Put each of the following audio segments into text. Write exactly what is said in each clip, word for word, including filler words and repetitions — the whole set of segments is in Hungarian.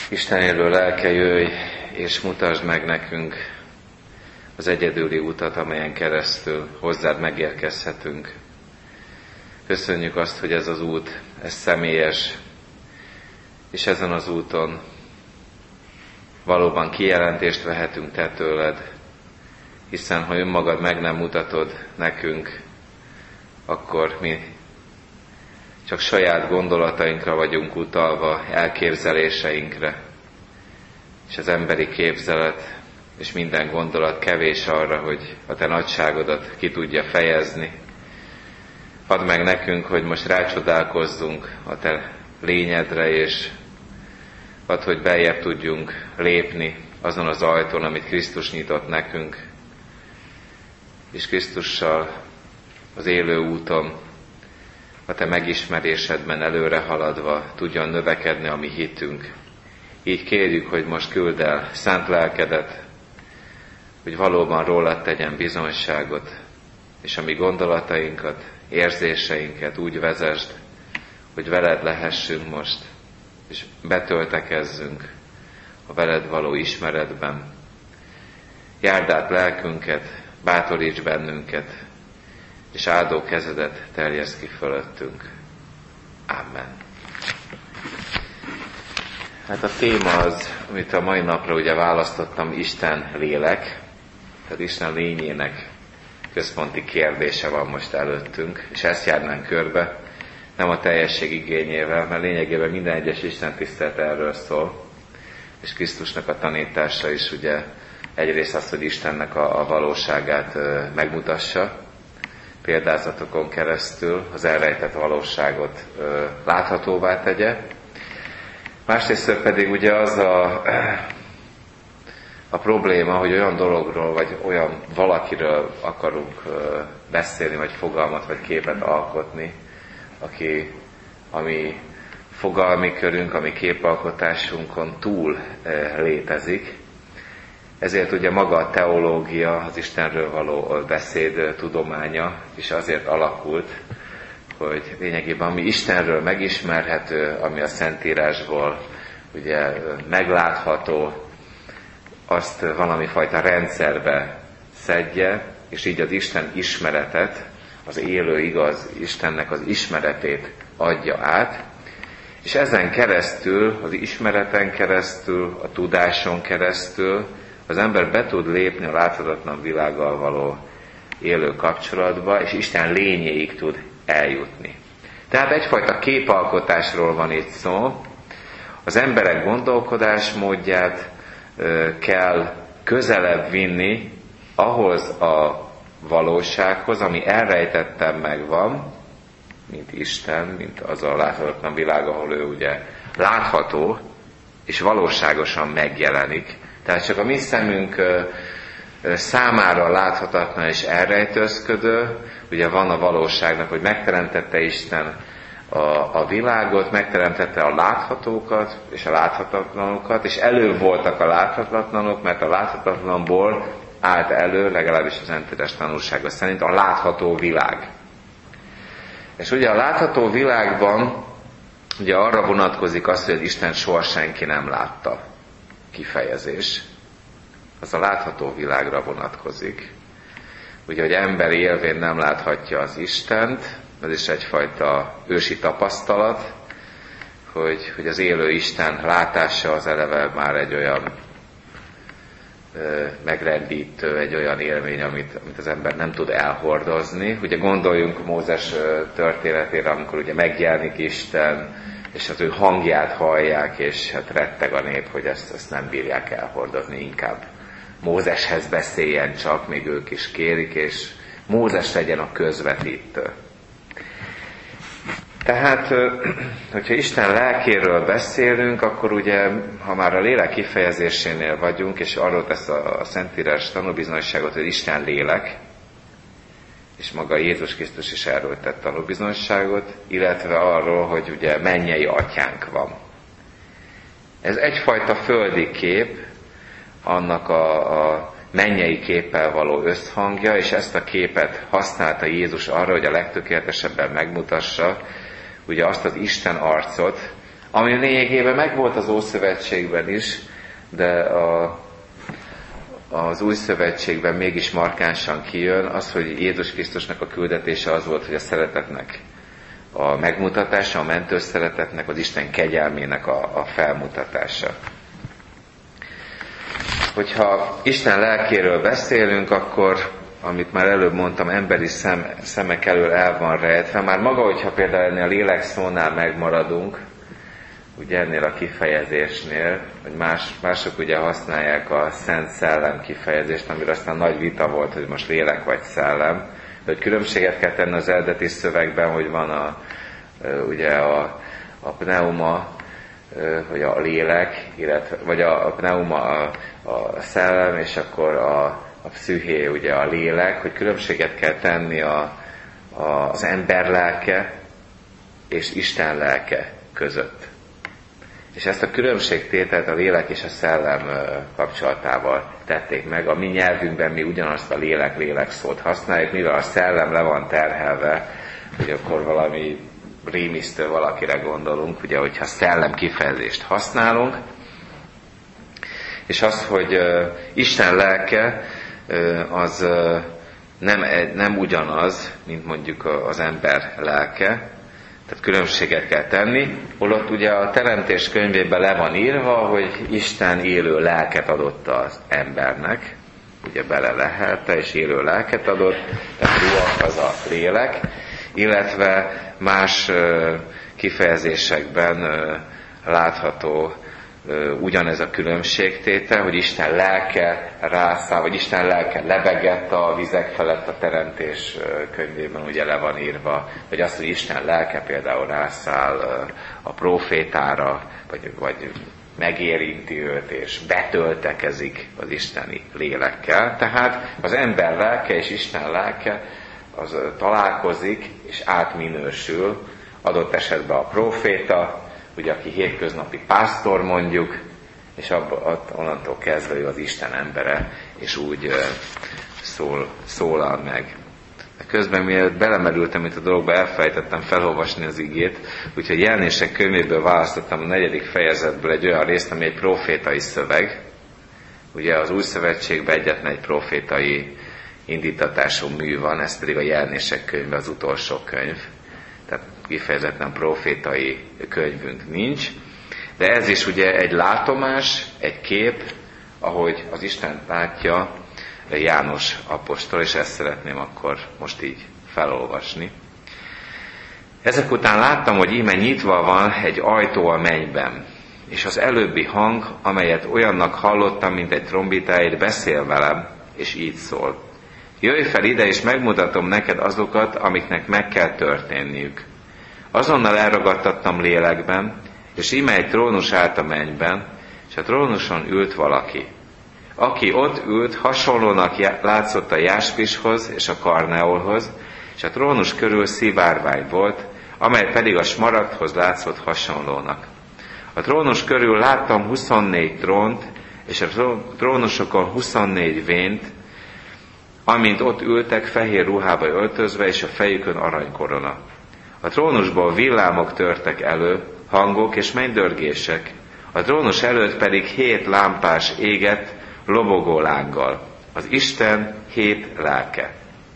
Isten élő lelke, jöjj és mutasd meg nekünk az egyedüli utat, amelyen keresztül hozzád megérkezhetünk. Köszönjük azt, hogy ez az út, ez személyes, és ezen az úton valóban kijelentést vehetünk te tőled, hiszen ha önmagad meg nem mutatod nekünk, akkor mi csak saját gondolatainkra vagyunk utalva, elképzeléseinkre, és az emberi képzelet és minden gondolat kevés arra, hogy a te nagyságodat ki tudja fejezni. Add meg nekünk, hogy most rácsodálkozzunk a te lényedre, és add, hogy beljebb tudjunk lépni azon az ajtón, amit Krisztus nyitott nekünk, és Krisztussal az élő úton, a te megismerésedben előre haladva tudjon növekedni a mi hitünk. Így kérjük, hogy most küldd el szent lelkedet, hogy valóban rólad tegyen bizonyságot, és a mi gondolatainkat, érzéseinket úgy vezesd, hogy veled lehessünk most, és betöltekezzünk a veled való ismeretben. Járd át lelkünket, bátoríts bennünket, és áldó kezedet terjeszd ki fölöttünk. Amen. Hát a téma az, amit a mai napra ugye választottam, Isten lélek, tehát Isten lényének központi kérdése van most előttünk, és ezt járnánk körbe, nem a teljesség igényével, mert lényegében minden egyes Isten tisztelet erről szól, és Krisztusnak a tanítása is ugye egyrészt az, hogy Istennek a, a valóságát e, megmutassa, példázatokon keresztül az elrejtett valóságot e, láthatóvá tegye. Másrészt pedig ugye az a, a probléma, hogy olyan dologról, vagy olyan valakiről akarunk e, beszélni, vagy fogalmat, vagy képet alkotni, aki, ami fogalmi körünk, ami képalkotásunkon túl e, létezik. Ezért ugye maga a teológia, az Istenről való beszéd tudománya is azért alakult, hogy lényegében ami Istenről megismerhető, ami a Szentírásból ugye meglátható, azt valami fajta rendszerbe szedje, és így az Isten ismeretet, az élő igaz Istennek az ismeretét adja át, és ezen keresztül, az ismereten keresztül, a tudáson keresztül az ember be tud lépni a láthatatlan világgal való élő kapcsolatba, és Isten lényéig tud eljutni. Tehát egyfajta képalkotásról van itt szó. Az emberek gondolkodásmódját kell közelebb vinni ahhoz a valósághoz, ami elrejtetten megvan, mint Isten, mint az a láthatatlan világ, ahol ő ugye látható, és valóságosan megjelenik. Tehát csak a mi szemünk számára láthatatlan és elrejtőzködő, ugye van a valóságnak, hogy megteremtette Isten a, a világot, megteremtette a láthatókat és a láthatatlanokat, és elő voltak a láthatatlanok, mert a láthatatlanból állt elő, legalábbis az Szentírás tanúsága szerint, a látható világ. És ugye a látható világban ugye arra vonatkozik az, hogy Isten soha senki nem látta kifejezés. Az a látható világra vonatkozik. Ugye, hogy ember élvén nem láthatja az Istent, ez is egyfajta ősi tapasztalat, hogy, hogy az élő Isten látása az eleve már egy olyan ö, megrendítő, egy olyan élmény, amit, amit az ember nem tud elhordozni. Ugye gondoljunk Mózes történetére, amikor ugye megjelenik Isten, és az ő hangját hallják, és hát retteg a nép, hogy ezt, ezt nem bírják elhordozni, inkább Mózeshez beszéljen csak, még ők is kérik, és Mózes legyen a közvetítő. Tehát, hogyha Isten lelkéről beszélünk, akkor ugye, ha már a lélek kifejezésénél vagyunk, és arról tesz a Szentírás tanúbizonyságot, hogy Isten lélek, és maga Jézus Krisztus is erről tett tanúbizonyságot, illetve arról, hogy ugye mennyei atyánk van. Ez egyfajta földi kép, annak a, a mennyei képpel való összhangja, és ezt a képet használta Jézus arra, hogy a legtökéletesebben megmutassa ugye azt az Isten arcot, ami lényegében megvolt az Ószövetségben is, de a, az Új Szövetségben mégis markánsan kijön az, hogy Jézus Krisztusnak a küldetése az volt, hogy a szeretetnek a megmutatása, a mentő szeretetnek, az Isten kegyelmének a, a felmutatása. Hogyha Isten lelkéről beszélünk, akkor, amit már előbb mondtam, emberi szem, szemek elől el van rejtve. Már maga, hogyha például ennél a lélek szónál megmaradunk, ugye ennél a kifejezésnél, hogy más, mások ugye használják a Szent Szellem kifejezést, amiről aztán nagy vita volt, hogy most lélek vagy szellem, de hogy különbséget kell tenni az eredeti szövegben, hogy van a, ugye a, a pneuma, hogy a lélek, illetve, vagy a, a pneuma a, a szellem, és akkor a, a pszüché, ugye a lélek, hogy különbséget kell tenni a, a, az ember lelke és Isten lelke között. És ezt a különbségtételt a lélek és a szellem kapcsolatával tették meg. A mi nyelvünkben mi ugyanazt a lélek-lélek szót használjuk, mivel a szellem le van terhelve, hogy akkor valami rémisztő valakire gondolunk, ugye, hogyha szellem kifejezést használunk. És az, hogy uh, Isten lelke uh, az uh, nem, nem ugyanaz, mint mondjuk az ember lelke, tehát különbséget kell tenni, holott ugye a Teremtés könyvében le van írva, hogy Isten élő lelket adott az embernek, ugye bele lehelte, és élő lelket adott, tehát ruach az a lélek, illetve más uh, kifejezésekben uh, látható uh, ugyanez a különbségtétel, hogy Isten lelke rászáll, vagy Isten lelke lebegett a vizek felett a Teremtés könyvében, ugye le van írva, vagy az, hogy Isten lelke például rászáll uh, a prófétára, vagy, vagy megérinti őt, és betöltekezik az isteni lélekkel. Tehát az ember lelke és Isten lelke az találkozik, és átminősül, adott esetben a próféta, ugye aki hétköznapi pásztor mondjuk, és abba, onnantól kezdve ő az Isten embere, és úgy szól, szólal meg. De közben mielőtt belemerültem itt a dologba, elfelejtettem felolvasni az igét, úgyhogy Jelenések könyvéből választottam a negyedik fejezetből egy olyan részt, ami egy profétai szöveg. Ugye az Új Szövetségben egyetlen egy profétai indítatású mű van, ez pedig a Jelenések könyve, az utolsó könyv. Tehát kifejezetten profétai könyvünk nincs. De ez is ugye egy látomás, egy kép, ahogy az Isten látja János apostol, és ezt szeretném akkor most így felolvasni. Ezek után láttam, hogy íme nyitva van egy ajtó a mennyben, és az előbbi hang, amelyet olyannak hallottam, mint egy trombitáért, beszél velem, és így szól. Jöjj fel ide, és megmutatom neked azokat, amiknek meg kell történniük. Azonnal elragadtattam lélekben, és íme egy trónus állt a mennyben, és a trónuson ült valaki. Aki ott ült, hasonlónak látszott a jáspishoz és a karneolhoz, és a trónus körül szivárvány volt, amely pedig a smaragdhoz látszott hasonlónak. A trónus körül láttam huszonnégy trónt, és a trónusokon huszonnégy vént, amint ott ültek fehér ruhába öltözve, és a fejükön aranykorona. A trónusból villámok törtek elő, hangok és mennydörgések, a trónus előtt pedig hét lámpás égett lobogó lánggal, az Isten hét lelke.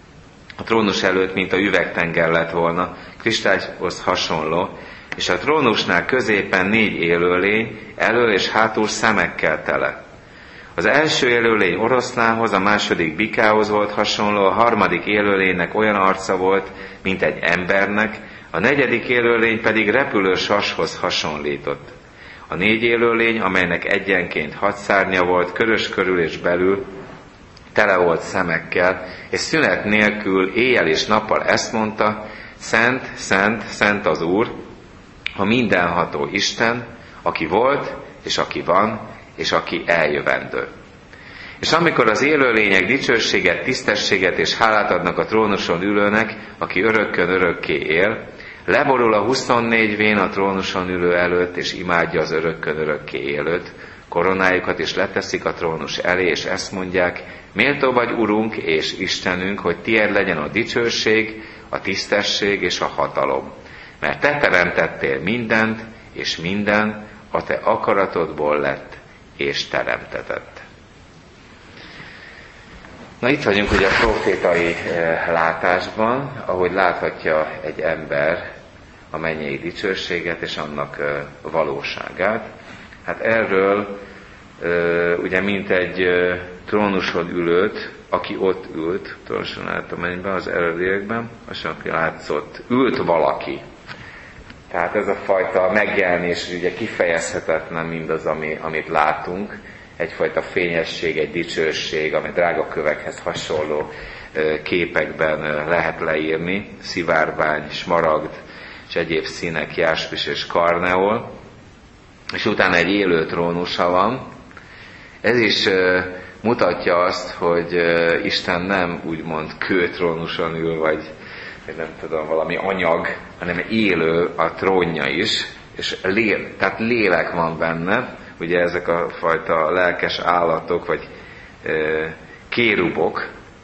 A trónus előtt, mint a üvegtenger lett volna, kristályhoz hasonló, és a trónusnál középen négy élőlény, elől és hátul szemekkel tele. Az első élőlény oroszlánhoz, a második bikához volt hasonló, a harmadik élőlénynek olyan arca volt, mint egy embernek, a negyedik élőlény pedig repülő sashoz hasonlított. A négy élőlény, amelynek egyenként hat szárnya volt, körös körül és belül, tele volt szemekkel, és szünet nélkül éjjel és nappal ezt mondta, Szent, Szent, Szent az Úr, a mindenható Isten, aki volt, és aki van, és aki eljövendő. És amikor az élőlények dicsőséget, tisztességet és hálát adnak a trónuson ülőnek, aki örökkön örökké él, leborul a huszonnégy vén a trónuson ülő előtt, és imádja az örökkön örökké élőt, koronájukat is leteszik a trónus elé, és ezt mondják, méltó vagy Urunk és Istenünk, hogy tiéd legyen a dicsőség, a tisztesség és a hatalom. Mert te teremtettél mindent, és minden a te akaratodból lett és teremtetett. Na itt vagyunk ugye a profétai látásban, ahogy láthatja egy ember a mennyei dicsőséget és annak valóságát. Hát erről ugye mint egy trónuson ülőt, aki ott ült, trónuson állt a mennyben, az eredetiekben, az aki látszott, ült valaki. Tehát ez a fajta megjelenés ugye kifejezhetetlen mindaz, ami, amit látunk, egyfajta fényesség, egy dicsőség, ami drágakövekhez hasonló képekben lehet leírni, szivárvány, smaragd, és egyéb színek, jáspis és karneol, és utána egy élő trónusa van. Ez is mutatja azt, hogy Isten nem úgymond kőtrónuson ül, vagy nem tudom, valami anyag, hanem élő a trónja is, és lé, tehát lélek van benne, ugye ezek a fajta lelkes állatok, vagy e, kérubok,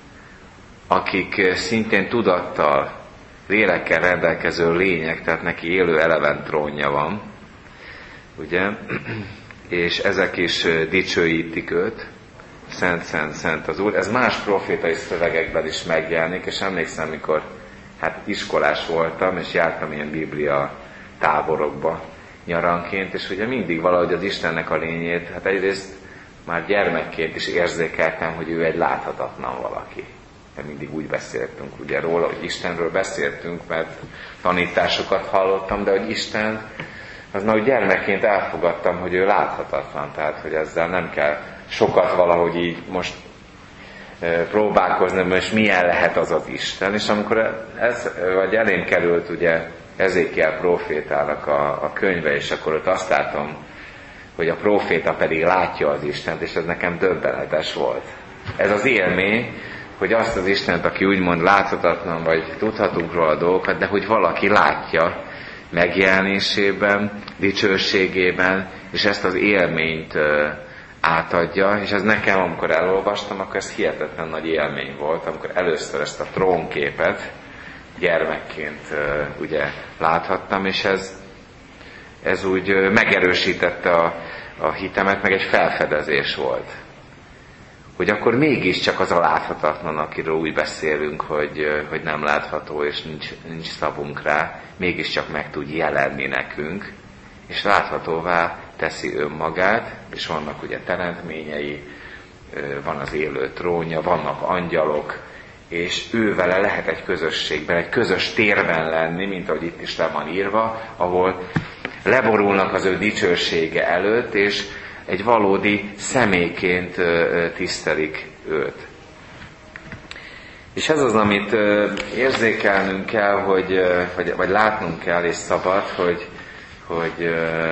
akik szintén tudattal, lélekkel rendelkező lények, tehát neki élő eleven trónja van, ugye, és ezek is dicsőítik őt, szent, szent, szent az Úr. Ez más profétai szövegekben is megjelenik, és emlékszem, mikor hát iskolás voltam, és jártam ilyen biblia táborokba nyaranként, és ugye mindig valahogy az Istennek a lényét, hát egyrészt már gyermekként is érzékeltem, hogy ő egy láthatatlan valaki. De mindig úgy beszéltünk ugye róla, hogy Istenről beszéltünk, mert tanításokat hallottam, de hogy Isten, az már gyermekként elfogadtam, hogy ő láthatatlan, tehát hogy ezzel nem kell sokat valahogy így most próbálkozni, és milyen lehet az az Isten. És amikor ez, vagy elém került ugye Ezékiel prófétának a, a könyve, és akkor ott azt látom, hogy a próféta pedig látja az Istent, és ez nekem döbbenetes volt. Ez az élmény, hogy azt az Istent, aki úgymond láthatatlan, vagy tudhatunk róla dolgokat, de hogy valaki látja megjelenésében, dicsőségében, és ezt az élményt átadja, és ez nekem, amikor elolvastam, akkor ez hihetetlen nagy élmény volt, amikor először ezt a trónképet gyermekként ugye láthattam, és ez, ez úgy megerősítette a, a hitemet, meg egy felfedezés volt. Hogy akkor mégiscsak az a láthatatlan, akiről úgy beszélünk, hogy, hogy nem látható, és nincs, nincs szavunk rá, mégiscsak meg tud jelenni nekünk, és láthatóvá teszi önmagát, és vannak ugye teremtményei, van az élő trónja, vannak angyalok, és ő vele lehet egy közösségben, egy közös térben lenni, mint ahogy itt is le van írva, ahol leborulnak az ő dicsősége előtt, és egy valódi személyként tisztelik őt. És ez az, amit érzékelnünk kell, hogy, vagy, vagy látnunk kell, és szabad, hogy, hogy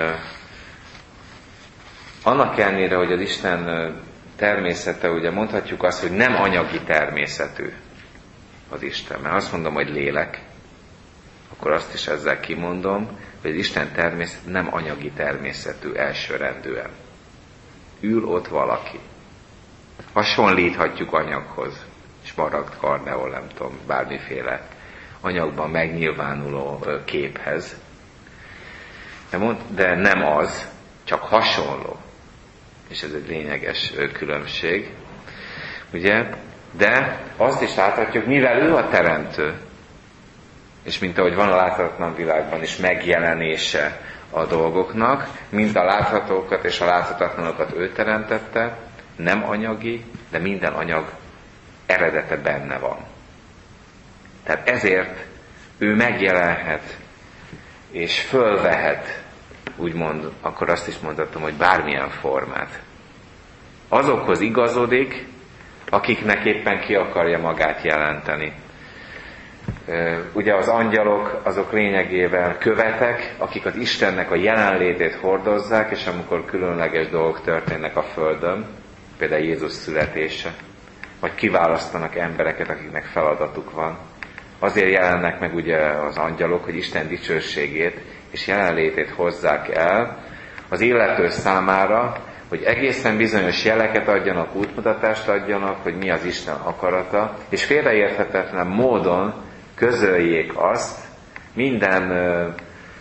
annak ellenére, hogy az Isten természete, ugye mondhatjuk azt, hogy nem anyagi természetű az Isten, mert azt mondom, hogy lélek, akkor azt is ezzel kimondom, hogy az Isten természet nem anyagi természetű elsőrendűen. Ül ott valaki. Hasonlíthatjuk anyaghoz, smaragd, karneol, nem tudom, bármiféle anyagban megnyilvánuló képhez. De, mond, de nem az, csak hasonló. És ez egy lényeges különbség. Ugye? De azt is láthatjuk, mivel ő a teremtő, és mint ahogy van a láthatatlan világban is megjelenése a dolgoknak, mind a láthatókat és a láthatatlanokat ő teremtette, nem anyagi, de minden anyag eredete benne van. Tehát ezért ő megjelenhet, és fölvehet, úgymond, akkor azt is mondhatom, hogy bármilyen formát. Azokhoz igazodik, akiknek éppen ki akarja magát jelenteni. Ugye az angyalok, azok lényegében követek, akik az Istennek a jelenlétét hordozzák, és amikor különleges dolgok történnek a Földön, például Jézus születése, vagy kiválasztanak embereket, akiknek feladatuk van, azért jelennek meg ugye az angyalok, hogy Isten dicsőségét és jelenlétét hozzák el az illető számára, hogy egészen bizonyos jeleket adjanak, útmutatást adjanak, hogy mi az Isten akarata, és félreérthetetlen módon közöljék azt minden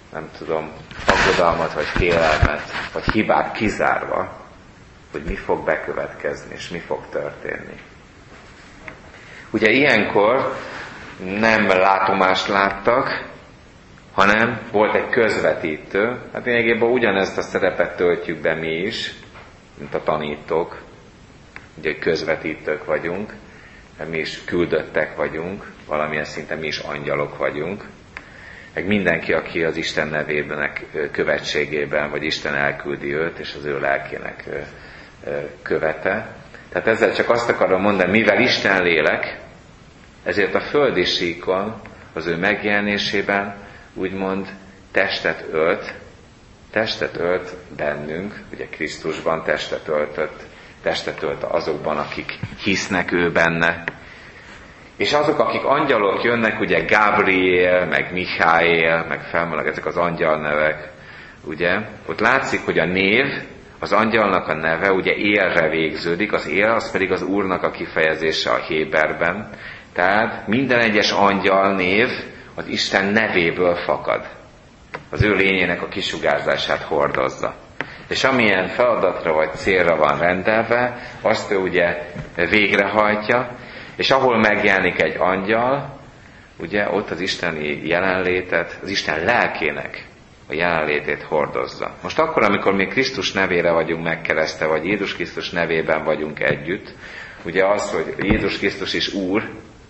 nem tudom, aggodalmat, vagy félelmet, vagy hibát kizárva, hogy mi fog bekövetkezni, és mi fog történni. Ugye ilyenkor nem látomást láttak, hanem volt egy közvetítő. Hát lényegében ugyanezt a szerepet töltjük be mi is, mint a tanítók. Ugye közvetítők vagyunk, mi is küldöttek vagyunk, valamilyen szinten mi is angyalok vagyunk. Meg mindenki, aki az Isten nevében, követségében, vagy Isten elküldi őt, és az ő lelkének követe. Tehát ezzel csak azt akarom mondani, mivel Isten lélek, ezért a földi síkon, az ő megjelenésében úgymond testet ölt, testet ölt bennünk, ugye Krisztusban testet öltött, testet ölt azokban, akik hisznek ő benne. És azok, akik angyalok jönnek, ugye Gabriel, meg Michael, meg felmennek ezek az angyal nevek, ugye, ott látszik, hogy a név, az angyalnak a neve ugye élre végződik, az él, az pedig az Úrnak a kifejezése a héberben. Tehát minden egyes angyal név az Isten nevéből fakad. Az ő lényének a kisugárzását hordozza. És amilyen feladatra vagy célra van rendelve, azt ő ugye végrehajtja, és ahol megjelenik egy angyal, ugye ott az isteni jelenlétet, az Isten lelkének a jelenlétét hordozza. Most akkor, amikor mi Krisztus nevére vagyunk megkeresztve, vagy Jézus Krisztus nevében vagyunk együtt, ugye az, hogy Jézus Krisztus is Úr,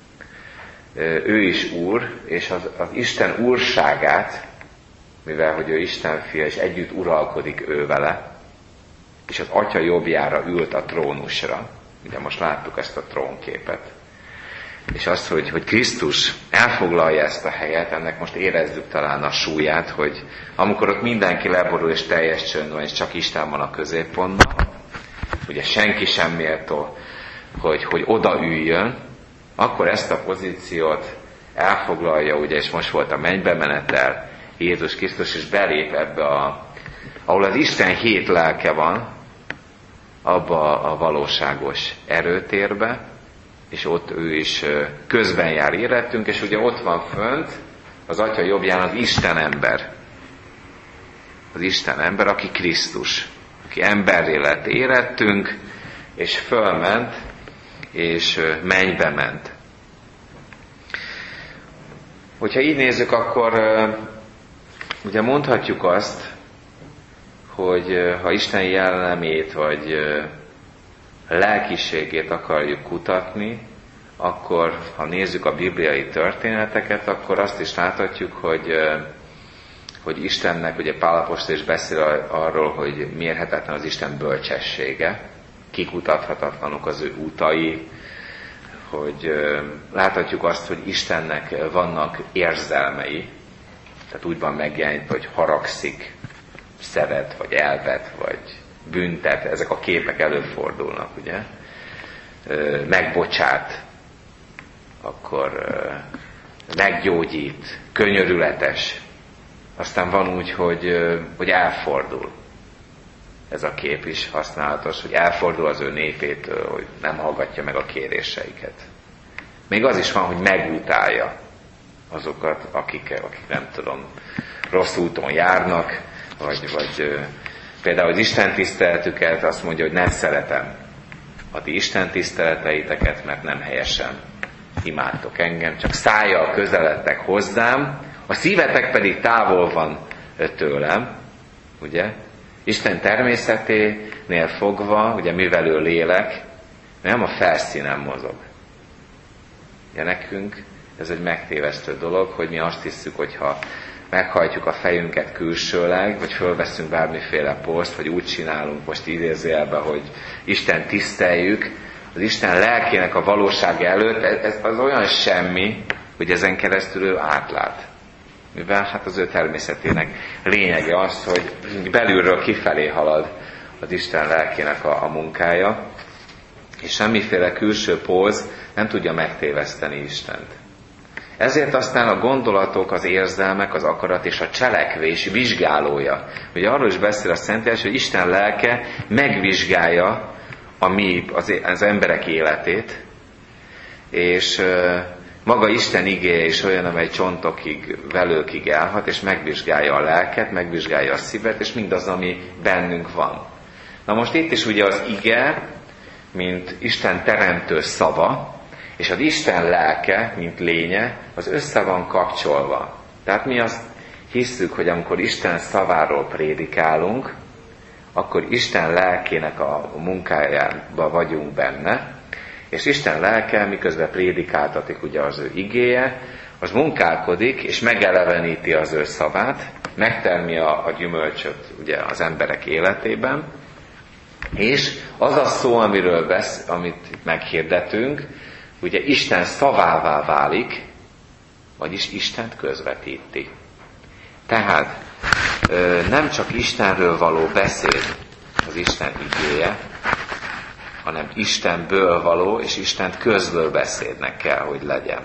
ő is Úr, és az, az Isten úrságát, mivel hogy ő Isten fia, és együtt uralkodik ő vele, és az Atya jobbjára ült a trónusra. Ugye most láttuk ezt a trónképet. És azt, hogy, hogy Krisztus elfoglalja ezt a helyet, ennek most érezzük talán a súlyát, hogy amikor ott mindenki leborul és teljes csönd van, és csak Isten van a középpontban, ugye senki sem méltó, hogy, hogy odaüljön, akkor ezt a pozíciót elfoglalja, ugye, és most volt a mennybe menetel, Jézus Krisztus, és belép ebbe a, ahol az Isten hét lelke van, abba a valóságos erőtérbe, és ott ő is közben jár érettünk, és ugye ott van fönt az Atya jobbján az Isten ember. Az Isten ember, aki Krisztus, aki emberré lett érettünk, és fölment, és mennybe ment. Hogyha így nézzük, akkor ugye mondhatjuk azt, hogy ha Isten jellemét, vagy lelkiségét akarjuk kutatni, akkor ha nézzük a bibliai történeteket, akkor azt is láthatjuk, hogy, hogy Istennek, ugye Pál apostol is beszél arról, hogy mérhetetlen az Isten bölcsessége, kikutathatatlanok az ő útai, hogy láthatjuk azt, hogy Istennek vannak érzelmei, tehát úgy van megjelenítve, hogy haragszik, szeret, vagy elvet, vagy büntet, ezek a képek előfordulnak, ugye? Megbocsát, akkor meggyógyít, könyörületes. Aztán van úgy, hogy, hogy elfordul. Ez a kép is használatos, hogy elfordul az ő népétől, hogy nem hallgatja meg a kéréseiket. Még az is van, hogy megutálja azokat, akik, akik nem tudom, rossz úton járnak, vagy, vagy például az Isten tiszteletüket azt mondja, hogy nem szeretem a ti Isten tiszteleteiteket, mert nem helyesen imádtok engem, csak szájjal közeledtek hozzám, a szívetek pedig távol van tőlem, ugye? Isten természeténél fogva, ugye mivel ő lélek, nem a felszínen mozog. Ugye nekünk ez egy megtévesztő dolog, hogy mi azt hiszük, hogyha meghajtjuk a fejünket külsőleg, vagy fölveszünk bármiféle poszt, vagy úgy csinálunk most idézőjelbe, hogy Isten tiszteljük, az Isten lelkének a valóság előtt, ez az olyan semmi, hogy ezen keresztül ő átlát. Mivel hát az ő természetének lényege az, hogy belülről kifelé halad az Isten lelkének a, a munkája, és semmiféle külső póz nem tudja megtéveszteni Istent. Ezért aztán a gondolatok, az érzelmek, az akarat és a cselekvés vizsgálója. Ugye arról is beszél a Szentírás, hogy Isten lelke megvizsgálja a mi, az, az emberek életét, és Maga Isten igéje is olyan, amely csontokig, velőkig elhat, és megvizsgálja a lelket, megvizsgálja a szívet, és mindaz, ami bennünk van. Na most itt is ugye az ige, mint Isten teremtő szava, és az Isten lelke, mint lénye, az össze van kapcsolva. Tehát mi azt hisszük, hogy amikor Isten szaváról prédikálunk, akkor Isten lelkének a munkájában vagyunk benne, és Isten lelke, miközben prédikáltatik ugye az ő igéje, az munkálkodik, és megeleveníti az ő szavát, megtermi a, a gyümölcsöt ugye az emberek életében, és az a szó, amiről vesz, amit meghirdetünk, ugye Isten szavává válik, vagyis Istent közvetíti. Tehát nem csak Istenről való beszéd az Isten igéje, hanem Istenből való és Istent közből beszédnek kell, hogy legyen.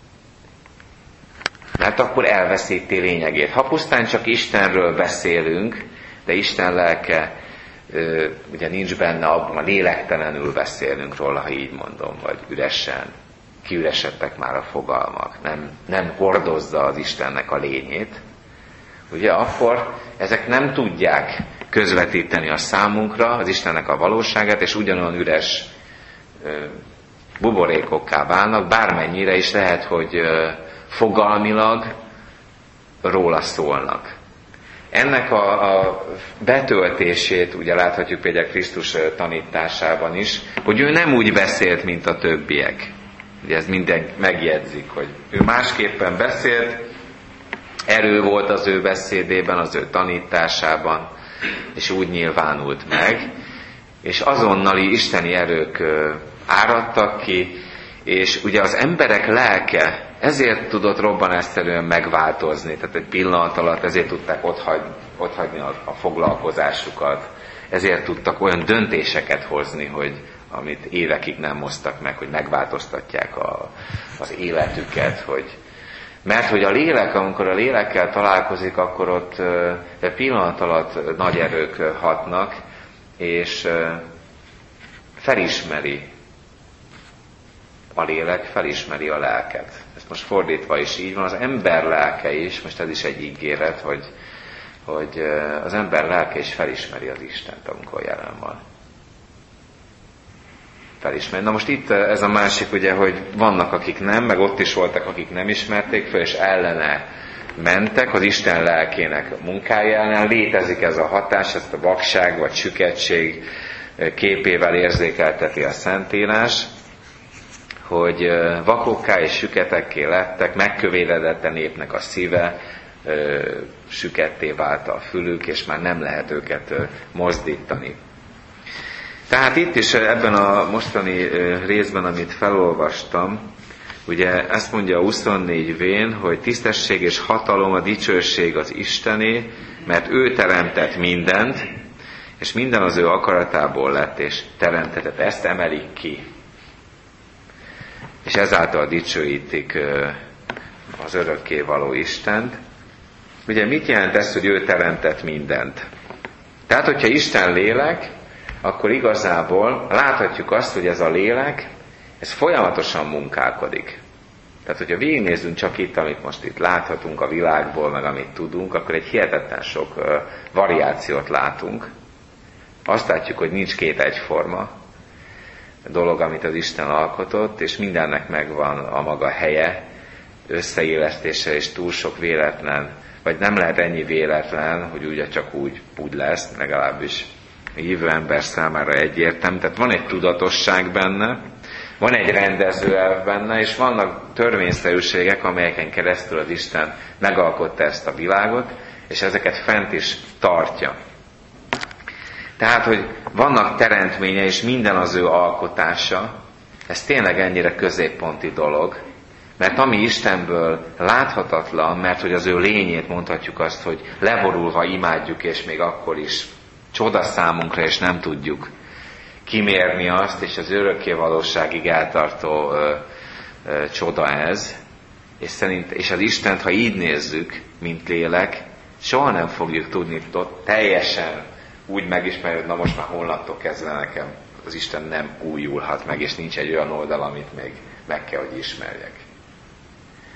Mert akkor elveszíti lényegét. Ha pusztán csak Istenről beszélünk, de Isten lelke ugye nincs benne abban, a lélektelenül beszélünk róla, ha így mondom, vagy üresen, kiüresedtek már a fogalmak, nem, nem hordozza az Istennek a lényét, ugye akkor ezek nem tudják közvetíteni a számunkra az Istennek a valóságát, és ugyanolyan üres ö, buborékokká válnak, bármennyire is lehet, hogy ö, fogalmilag róla szólnak. Ennek a, a betöltését ugye láthatjuk például Krisztus tanításában is, hogy ő nem úgy beszélt, mint a többiek. Ugye ez minden megjegyzik, hogy ő másképpen beszélt, erő volt az ő beszédében, az ő tanításában, és úgy nyilvánult meg, és azonnali isteni erők áradtak ki, és ugye az emberek lelke ezért tudott robbanásszerűen megváltozni, tehát egy pillanat alatt ezért tudták otthagy, otthagyni a, a foglalkozásukat, ezért tudtak olyan döntéseket hozni, hogy amit évekig nem hoztak meg, hogy megváltoztatják a, az életüket, hogy mert hogy a lélek, amikor a lélekkel találkozik, akkor ott egy pillanat alatt nagy erők hatnak, és felismeri a lélek, felismeri a lelket. Ez most fordítva is így van, az ember lelke is, most ez is egy ígéret, hogy, hogy az ember lelke is felismeri az Istent, amikor jelen van. Felismerni. Na most itt ez a másik, ugye, hogy vannak, akik nem, meg ott is voltak, akik nem ismerték fel, és ellene mentek, az Isten lelkének munkája ellen. Létezik ez a hatás, ezt a vakság vagy süketség képével érzékelteti a Szentírás, hogy vakokká és süketekké lettek, megkövéledett a népnek a szíve, süketté vált a fülük, és már nem lehet őket mozdítani. Tehát itt is ebben a mostani részben, amit felolvastam, ugye ezt mondja a huszonnégy vén, hogy tisztesség és hatalom, a dicsőség az Istené, mert ő teremtett mindent, és minden az ő akaratából lett, és teremtetett. Ezt emelik ki. És ezáltal dicsőítik az örökkévaló Istent. Ugye mit jelent ez, hogy ő teremtett mindent? Tehát, hogyha Isten lélek, akkor igazából láthatjuk azt, hogy ez a lélek, ez folyamatosan munkálkodik. Tehát, hogyha végignézzünk csak itt, amit most itt láthatunk a világból, meg amit tudunk, akkor egy hihetetlen sok uh, variációt látunk. Azt látjuk, hogy nincs két egyforma dolog, amit az Isten alkotott, és mindennek megvan a maga helye, összeélesztése, és túl sok véletlen, vagy nem lehet ennyi véletlen, hogy ugye csak úgy, úgy lesz, legalábbis a hívő ember számára egyértelmű. Tehát van egy tudatosság benne, van egy rendezőelv benne, és vannak törvényszerűségek, amelyeken keresztül az Isten megalkotta ezt a világot, és ezeket fent is tartja. Tehát, hogy vannak teremtménye, és minden az ő alkotása, ez tényleg ennyire középponti dolog, mert ami Istenből láthatatlan, mert hogy az ő lényét mondhatjuk azt, hogy leborulva imádjuk, és még akkor is csoda számunkra, és nem tudjuk kimérni azt, és az örökké valóságig eltartó ö, ö, csoda ez. És, szerint, és az Istent, ha így nézzük, mint lélek, soha nem fogjuk tudni ott teljesen úgy megismerni, na most már holnaptól kezdve nekem az Isten nem újulhat meg, és nincs egy olyan oldal, amit még meg kell, hogy ismerjek.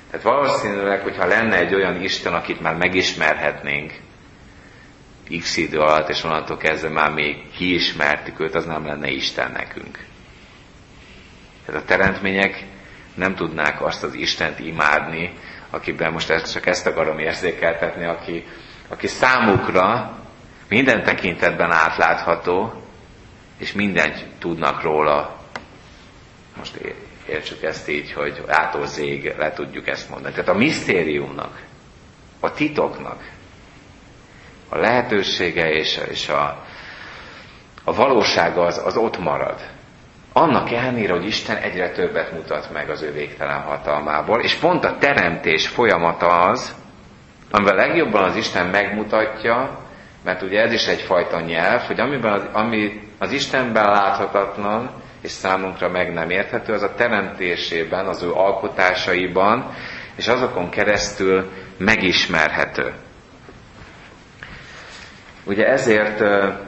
Tehát valószínűleg, hogyha lenne egy olyan Isten, akit már megismerhetnénk x idő alatt, és onnantól kezdve már még kiismertük őt, az nem lenne Isten nekünk. Tehát a teremtmények nem tudnák azt az Istent imádni, akiben most ezt, csak ezt akarom érzékeltetni, aki, aki számukra minden tekintetben átlátható, és mindent tudnak róla. Most értsük ezt így, hogy ától zég le tudjuk ezt mondani. Tehát a misztériumnak, a titoknak a lehetősége és, és a, a valósága az, az ott marad. Annak ellenére, hogy Isten egyre többet mutat meg az ő végtelen hatalmából, és pont a teremtés folyamata az, amivel legjobban az Isten megmutatja, mert ugye ez is egyfajta nyelv, hogy amiben az, ami az Istenben láthatatlan, és számunkra meg nem érthető, az a teremtésében, az ő alkotásaiban, és azokon keresztül megismerhető. Ugye ezért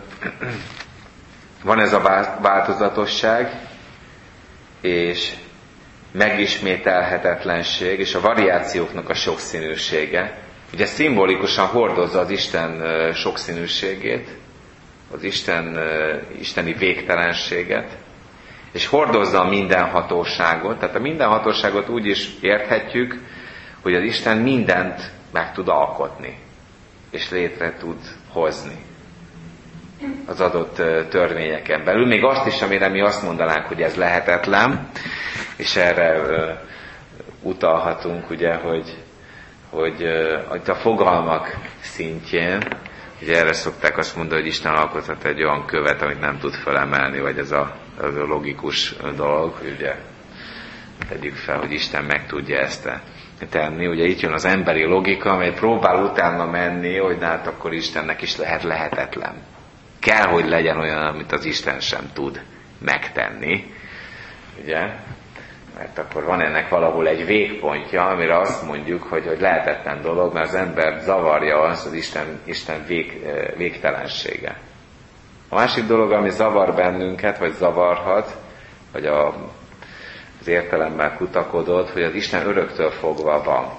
van ez a változatosság, és megismételhetetlenség, és a variációknak a sokszínűsége. Ugye szimbolikusan hordozza az Isten sokszínűségét, az Isten, isteni végtelenséget, és hordozza a mindenhatóságot. Tehát a mindenhatóságot úgy is érthetjük, hogy az Isten mindent meg tud alkotni, és létre tud hozni az adott törvényeken belül. Még azt is, amire mi azt mondanánk, hogy ez lehetetlen, és erre utalhatunk, ugye, hogy, hogy a fogalmak szintjén, ugye erre szokták azt mondani, hogy Isten alkotott egy olyan követ, amit nem tud felemelni, vagy ez a, ez a logikus dolog, hogy ugye tegyük fel, hogy Isten meg tudja ezt tenni. Ugye itt jön az emberi logika, amely próbál utána menni, hogy hát akkor Istennek is lehet lehetetlen. Kell, hogy legyen olyan, amit az Isten sem tud megtenni. Ugye? Mert akkor van ennek valahol egy végpontja, amire azt mondjuk, hogy, hogy lehetetlen dolog, mert az ember zavarja az, az Isten, Isten vég, végtelensége. A másik dolog, ami zavar bennünket, vagy zavarhat, vagy a, az értelemmel kutakodott, hogy az Isten öröktől fogva van.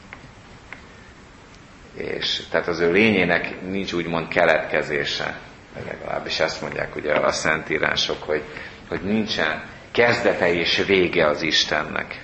És tehát az ő lényének nincs úgymond keletkezése. Legalábbis ezt mondják ugye a szentírások, hogy, hogy nincsen kezdete és vége az Istennek.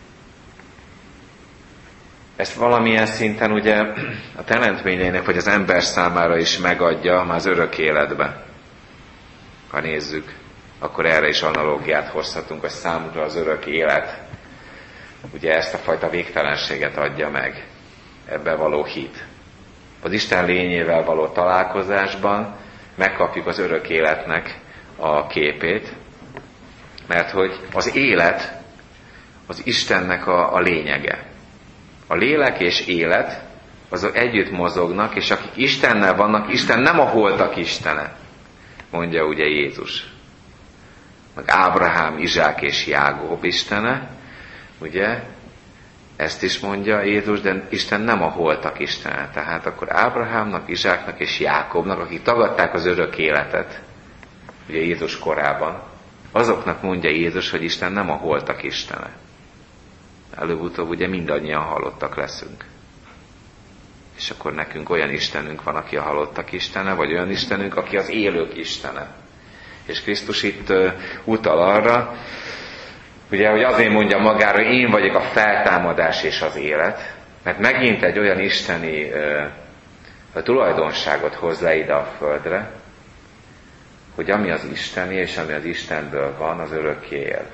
Ezt valamilyen szinten ugye a teremtményeinek, vagy az ember számára is megadja már az örök életbe. Ha nézzük, akkor erre is analógiát hozhatunk, hogy számunkra az örök élet ugye ezt a fajta végtelenséget adja meg, ebbe való hit. Az Isten lényével való találkozásban megkapjuk az örök életnek a képét, mert hogy az élet az Istennek a, a lényege. A lélek és élet, azok együtt mozognak, és akik Istennel vannak, Isten nem a holtak Istene, mondja ugye Jézus. Meg Ábrahám, Izsák és Jákob Istene, ugye, ezt is mondja Jézus, de Isten nem a holtak Istene. Tehát akkor Ábrahámnak, Izsáknak és Jákobnak, akik tagadták az örök életet, ugye Jézus korában, azoknak mondja Jézus, hogy Isten nem a holtak Istene. Előbb-utóbb ugye mindannyian halottak leszünk. És akkor nekünk olyan Istenünk van, aki a halottak Istene, vagy olyan Istenünk, aki az élők Istene. És Krisztus itt uh, utal arra, ugye, hogy azért mondja magára, hogy én vagyok a feltámadás és az élet, mert megint egy olyan isteni uh, a tulajdonságot hoz le ide a földre, hogy ami az isteni, és ami az Istenből van, az örökké él.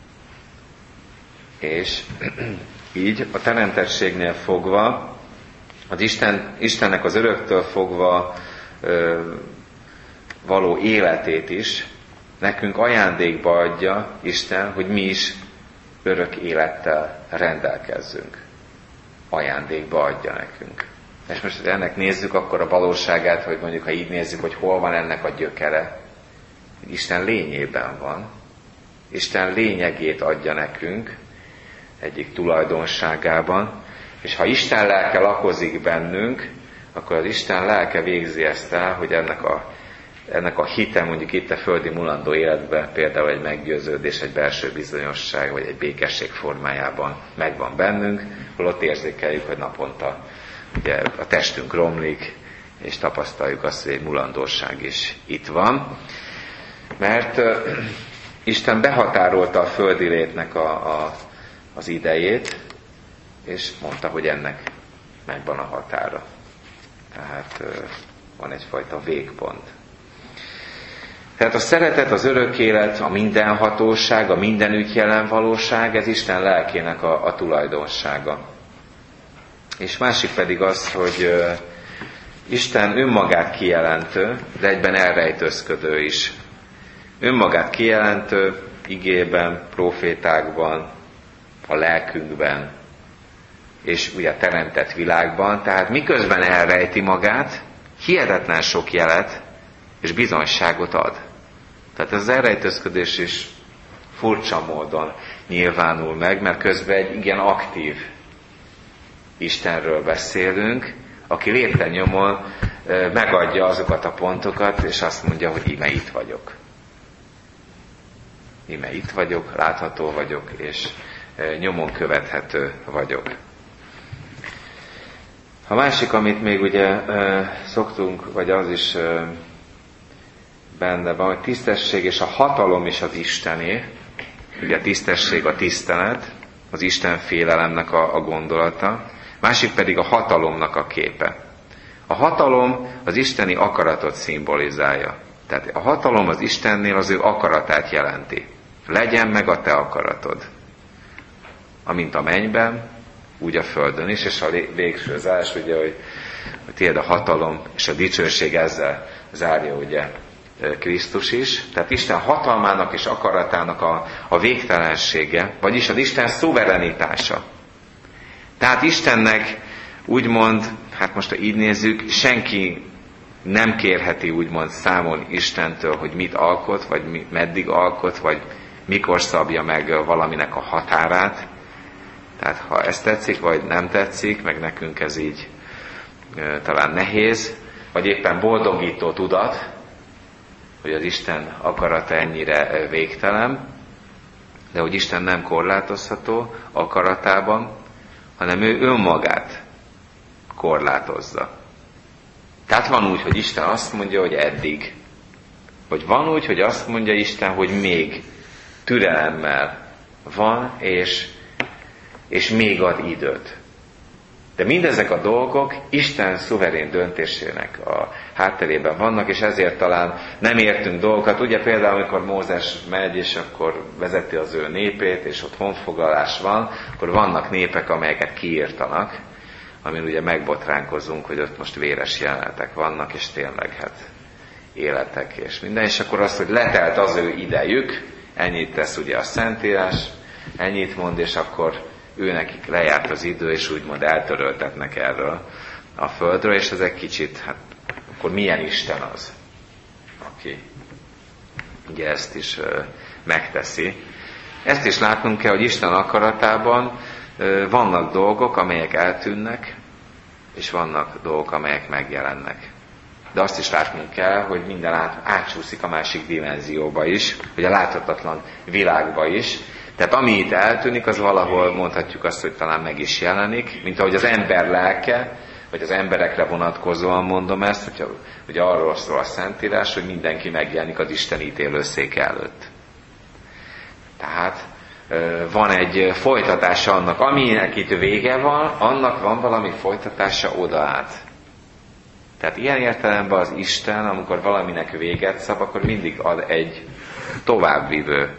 És így a teremtettségnél fogva, az Isten, Istennek az öröktől fogva ö, való életét is nekünk ajándékba adja Isten, hogy mi is örök élettel rendelkezzünk. Ajándékba adja nekünk. És most, ha ennek nézzük, akkor a valóságát, hogy mondjuk, ha így nézzük, hogy hol van ennek a gyökere, Isten lényében van. Isten lényegét adja nekünk egyik tulajdonságában, és ha Isten lelke lakozik bennünk, akkor az Isten lelke végzi ezt el, hogy ennek a, ennek a hite mondjuk itt a földi mulandó életben, például egy meggyőződés, egy belső bizonyosság, vagy egy békesség formájában megvan bennünk, holott érzékeljük, hogy naponta ugye, a testünk romlik, és tapasztaljuk azt, hogy egy mulandóság is itt van. Mert uh, Isten behatárolta a földi létnek a, a, az idejét, és mondta, hogy ennek megvan a határa. Tehát uh, van egyfajta végpont. Tehát a szeretet, az örök élet, a mindenhatóság, a mindenütt jelen valóság, ez Isten lelkének a, a tulajdonsága. És másik pedig az, hogy uh, Isten önmagát kijelentő, de egyben elrejtőzködő is. Önmagát kijelentő igében, profétákban, a lelkünkben, és ugye a teremtett világban. Tehát miközben elrejti magát, hihetetlen sok jelet és bizonyságot ad. Tehát ez az elrejtőzködés is furcsa módon nyilvánul meg, mert közben egy igen aktív Istenről beszélünk, aki lépten nyomon megadja azokat a pontokat, és azt mondja, hogy íme itt vagyok. Íme itt vagyok, látható vagyok, és nyomon követhető vagyok. A másik, amit még ugye szoktunk, vagy az is benne van, hogy tisztesség és a hatalom is az Istené. Ugye a tisztesség a tisztelet, az Isten félelemnek a, a gondolata. Másik pedig a hatalomnak a képe. A hatalom az isteni akaratot szimbolizálja. Tehát a hatalom az Istennél az ő akaratát jelenti. Legyen meg a te akaratod. Amint a mennyben, úgy a földön is, és a végső zárás, ugye, hogy, hogy tiéd a hatalom és a dicsőség, ezzel zárja ugye Krisztus is. Tehát Isten hatalmának és akaratának a, a végtelensége, vagyis az Isten szuverenitása. Tehát Istennek úgymond, hát most ha így nézzük, senki nem kérheti úgymond számon Istentől, hogy mit alkot, vagy meddig alkot, vagy mikor szabja meg valaminek a határát. Tehát ha ez tetszik, vagy nem tetszik, meg nekünk ez így e, talán nehéz, vagy éppen boldogító tudat, hogy az Isten akarata ennyire végtelen, de hogy Isten nem korlátozható akaratában, hanem ő önmagát korlátozza. Tehát van úgy, hogy Isten azt mondja, hogy eddig. Vagy van úgy, hogy azt mondja Isten, hogy még türelemmel van, és, és még ad időt. De mindezek a dolgok Isten szuverén döntésének a hátterében vannak, és ezért talán nem értünk dolgokat. Ugye például, amikor Mózes megy, és akkor vezeti az ő népét, és ott honfoglalás van, akkor vannak népek, amelyeket kiírtanak, amin ugye megbotránkozunk, hogy ott most véres jelenetek vannak, és tényleg hát életek és minden. És akkor az, hogy letelt az ő idejük, ennyit tesz ugye a Szentírás, ennyit mond, és akkor ő nekik lejárt az idő, és úgymond eltöröltetnek erről a földről, és ez egy kicsit, hát akkor milyen Isten az, aki ugye ezt is ö, megteszi. Ezt is látnunk kell, hogy Isten akaratában ö, vannak dolgok, amelyek eltűnnek, és vannak dolgok, amelyek megjelennek. De azt is látnunk kell, hogy minden át, átsúszik a másik dimenzióba is, hogy a láthatatlan világba is. Tehát ami itt eltűnik, az valahol mondhatjuk azt, hogy talán meg is jelenik, mint ahogy az ember lelke, vagy az emberekre vonatkozóan mondom ezt, hogyha, hogy arról szól a Szentírás, hogy mindenki megjelenik az Isten ítélőszék előtt. Tehát van egy folytatása annak, aminek itt vége van, annak van valami folytatása oda át. Tehát ilyen értelemben az Isten, amikor valaminek véget szab, akkor mindig ad egy továbbvívő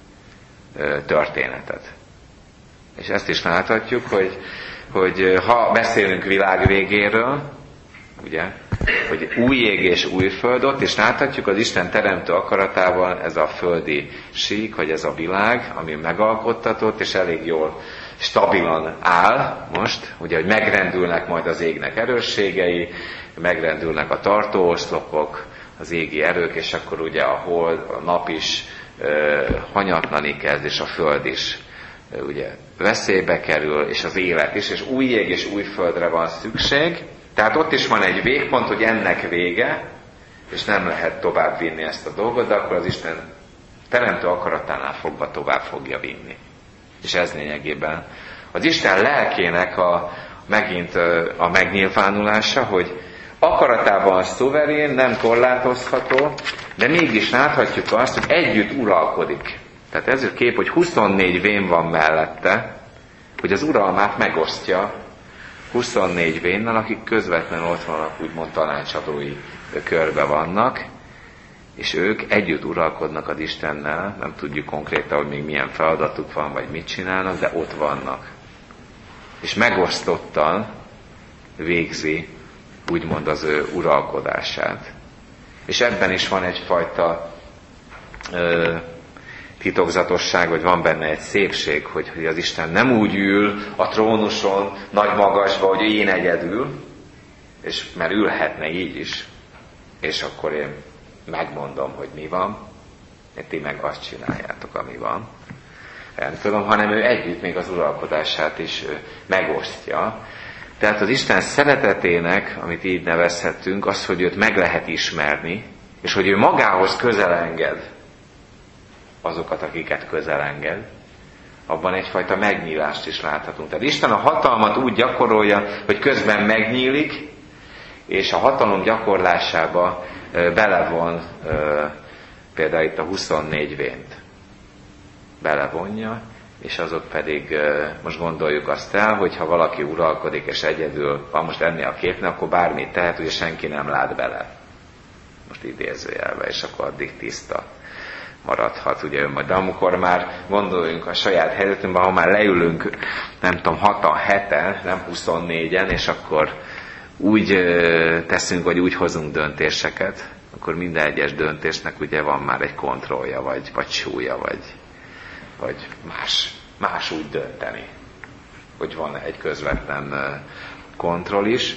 történetet. És ezt is láthatjuk, hogy, hogy ha beszélünk világ végéről, ugye, hogy új ég és új föld ott, és láthatjuk az Isten teremtő akaratával ez a földi sík, vagy ez a világ, ami megalkottatott, és elég jól stabilan áll most, ugye, hogy megrendülnek majd az égnek erősségei, megrendülnek a tartóoszlopok, az égi erők, és akkor ugye a hold, a nap is hanyatlani kezd, és a föld is ugye veszélybe kerül, és az élet is, és új ég és új földre van szükség. Tehát ott is van egy végpont, hogy ennek vége, és nem lehet tovább vinni ezt a dolgot, de akkor az Isten teremtő akaratánál fogva tovább fogja vinni. És ez lényegében az Isten lelkének a, megint a megnyilvánulása, hogy akaratában szuverén, nem korlátozható, de mégis láthatjuk azt, hogy együtt uralkodik. Tehát ez a kép, hogy huszonnégy vén van mellette, hogy az uralmát megosztja huszonnégy vénnel, akik közvetlenül ott vannak, úgymond tanácsadói körbe vannak, és ők együtt uralkodnak az Istennel, nem tudjuk konkrétan, hogy még milyen feladatuk van, vagy mit csinálnak, de ott vannak. És megosztottan végzi, úgymond az ő uralkodását. És ebben is van egyfajta ö, titokzatosság, vagy van benne egy szépség, hogy, hogy az Isten nem úgy ül a trónuson, nagy magasba, hogy én egyedül, és mert ülhetne így is, és akkor én megmondom, hogy mi van, ti meg azt csináljátok, ami van. Nem tudom, hanem ő együtt még az uralkodását is megosztja. Tehát az Isten szeretetének, amit így nevezhetünk, az, hogy őt meg lehet ismerni, és hogy ő magához közel enged azokat, akiket közel enged, abban egyfajta megnyílást is láthatunk. Tehát Isten a hatalmat úgy gyakorolja, hogy közben megnyílik, és a hatalom gyakorlásába belevon például itt a huszonnégy vént. Belevonja, és azok pedig, most gondoljuk azt el, hogy ha valaki uralkodik, és egyedül van most ennél a képnél, akkor bármit tehet, ugye senki nem lát bele. Most idézőjelve, és akkor addig tiszta maradhat, ugye ő majd. De amikor már gondoljunk a saját helyzetünkben, ha már leülünk, nem tudom, hatan, heten, nem huszonnégyen, és akkor úgy teszünk, vagy úgy hozunk döntéseket, akkor minden egyes döntésnek ugye van már egy kontrollja, vagy, vagy súlya, vagy, vagy más, más úgy dönteni, hogy van egy közvetlen kontroll is.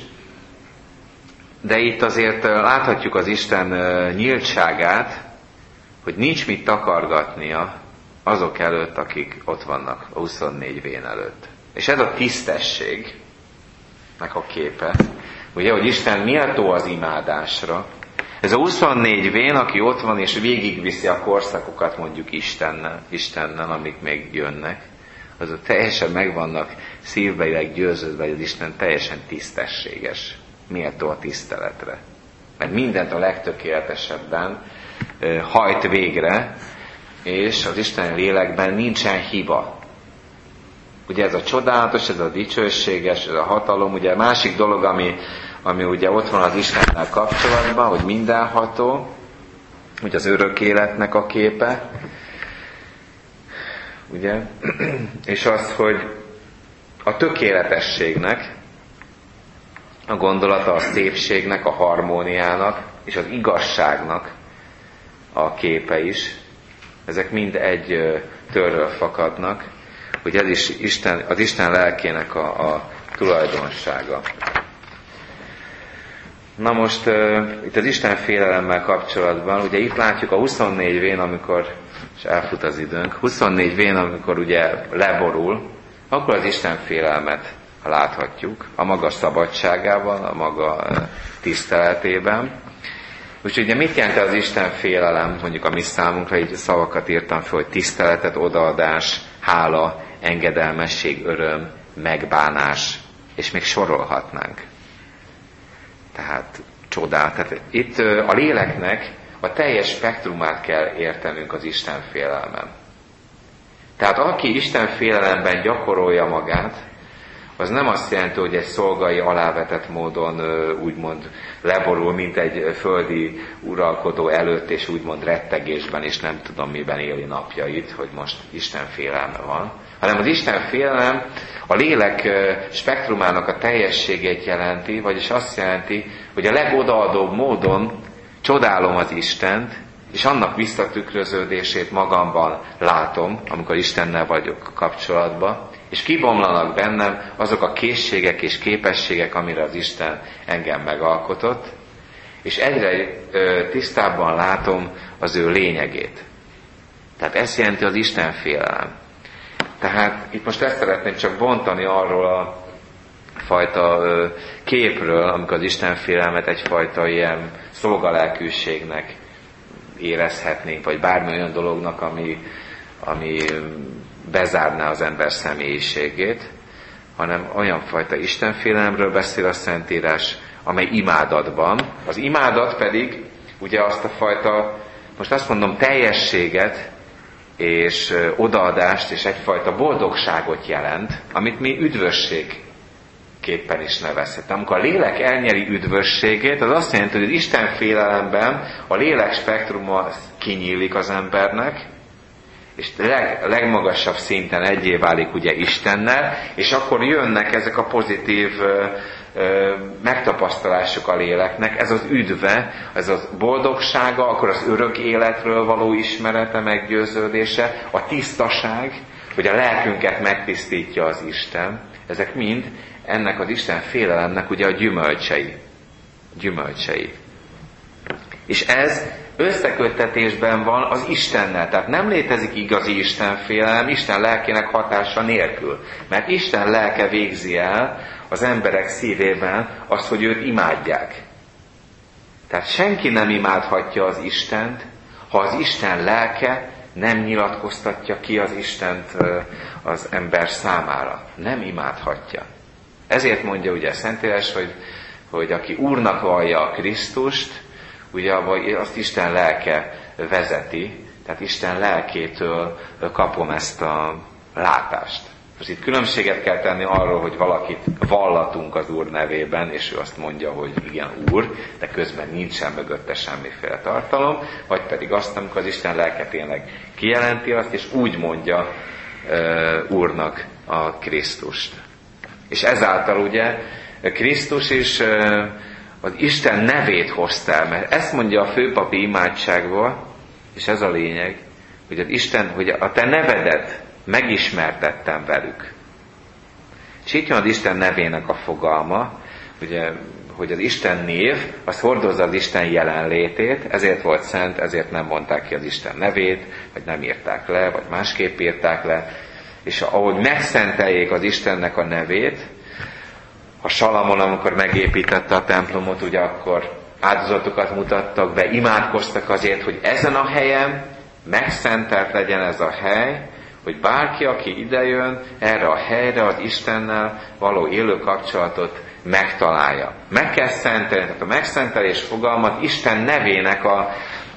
De itt azért láthatjuk az Isten nyíltságát, hogy nincs mit takargatnia azok előtt, akik ott vannak a huszonnégy vén előtt. És ez a tisztességnek a képe, ugye, hogy Isten méltó az imádásra. Ez a huszonnégy vén, aki ott van, és végigviszi a korszakokat mondjuk Istennel, Istennel, amik még jönnek, azok teljesen meg vannak szívbelileg győződve, hogy az Isten teljesen tisztességes, méltó a tiszteletre. Mert mindent a legtökéletesebben uh, hajt végre, és az Isten lélekben nincsen hiba. Ugye ez a csodálatos, ez a dicsőséges, ez a hatalom, ugye a másik dolog, ami, ami ugye ott van az Istennel kapcsolatban, hogy mindenható, ugye az örök életnek a képe, ugye, és az, hogy a tökéletességnek a gondolata, a szépségnek, a harmóniának és az igazságnak a képe is, ezek mind egy törről fakadnak, hogy ez is Isten, az Isten lelkének a, a tulajdonsága. Na most uh, itt az Isten félelemmel kapcsolatban, ugye itt látjuk a huszonnégy vén, amikor, és elfut az időnk, huszonnégy vén, amikor ugye leborul, akkor az Isten félelmet láthatjuk, a maga szabadságában, a maga uh, tiszteletében. Úgyhogy ugye mit jelent az Isten félelem, mondjuk a mi számunkra, így szavakat írtam fel, hogy tiszteletet, odaadás, hála, engedelmesség, öröm, megbánás, és még sorolhatnánk. Tehát csodál. Tehát itt a léleknek a teljes spektrumát kell értenünk az Isten félelmen. Tehát aki Isten félelemben gyakorolja magát, az nem azt jelenti, hogy egy szolgai alávetett módon úgymond leborul, mint egy földi uralkodó előtt, és úgymond rettegésben, és nem tudom miben éli napjait, hogy most Isten félelme van, hanem az Isten félelem a lélek spektrumának a teljességét jelenti, vagyis azt jelenti, hogy a legodaadóbb módon csodálom az Istent, és annak visszatükröződését magamban látom, amikor Istennel vagyok kapcsolatban, és kibomlanak bennem azok a készségek és képességek, amire az Isten engem megalkotott, és egyre ö, tisztábban látom az ő lényegét. Tehát ez jelenti az Isten félelem. Tehát itt most ezt szeretném csak bontani arról a fajta képről, amikor az Istenfélelmet egyfajta ilyen szolgalelkűségnek érezhetnénk, vagy bármi olyan dolognak, ami, ami bezárná az ember személyiségét, hanem olyan fajta Istenfélelemről beszél a Szentírás, amely imádatban. Az imádat pedig ugye azt a fajta, most azt mondom, teljességet és odaadást és egyfajta boldogságot jelent, amit mi üdvösségképpen is nevezhetünk. Amikor a lélek elnyeri üdvösségét, az azt jelenti, hogy az Isten félelemben a lélek spektruma kinyílik az embernek, és leg, legmagasabb szinten egyé válik ugye Istennel, és akkor jönnek ezek a pozitív ö, ö, megtapasztalások a léleknek, ez az üdve, ez a boldogsága, akkor az örök életről való ismerete, meggyőződése, a tisztaság, hogy a lelkünket megtisztítja az Isten, ezek mind ennek az Isten félelemnek ugye a gyümölcsei. Gyümölcsei. És ez összeköttetésben van az Istennel. Tehát nem létezik igazi Istenfélelem Isten lelkének hatása nélkül. Mert Isten lelke végzi el az emberek szívében azt, hogy őt imádják. Tehát senki nem imádhatja az Istent, ha az Isten lelke nem nyilatkoztatja ki az Istent az ember számára. Nem imádhatja. Ezért mondja ugye a Szentírás, hogy, hogy aki Úrnak vallja a Krisztust, ugye azt Isten lelke vezeti, tehát Isten lelkétől kapom ezt a látást. Most itt különbséget kell tenni arról, hogy valakit vallatunk az Úr nevében, és ő azt mondja, hogy igen, Úr, de közben nincsen mögötte semmiféle tartalom, vagy pedig azt, amikor az Isten lelke tényleg kijelenti azt, és úgy mondja uh, Úrnak a Krisztust. És ezáltal ugye Krisztus is uh, az Isten nevét hozta el, mert ezt mondja a főpapi imádságban, és ez a lényeg, hogy az Isten, hogy a te nevedet megismertettem velük. És itt jön az Isten nevének a fogalma, ugye, hogy az Isten név, az hordozza az Isten jelenlétét, ezért volt szent, ezért nem mondták ki az Isten nevét, vagy nem írták le, vagy másképp írták le, és ahogy megszenteljék az Istennek a nevét, a Salamon, amikor megépítette a templomot, ugye akkor áldozatokat mutattak be, imádkoztak azért, hogy ezen a helyen megszentelt legyen ez a hely, hogy bárki, aki idejön erre a helyre, az Istennel való élő kapcsolatot megtalálja. Meg kell szentelni, tehát a megszentelés fogalmat Isten nevének a,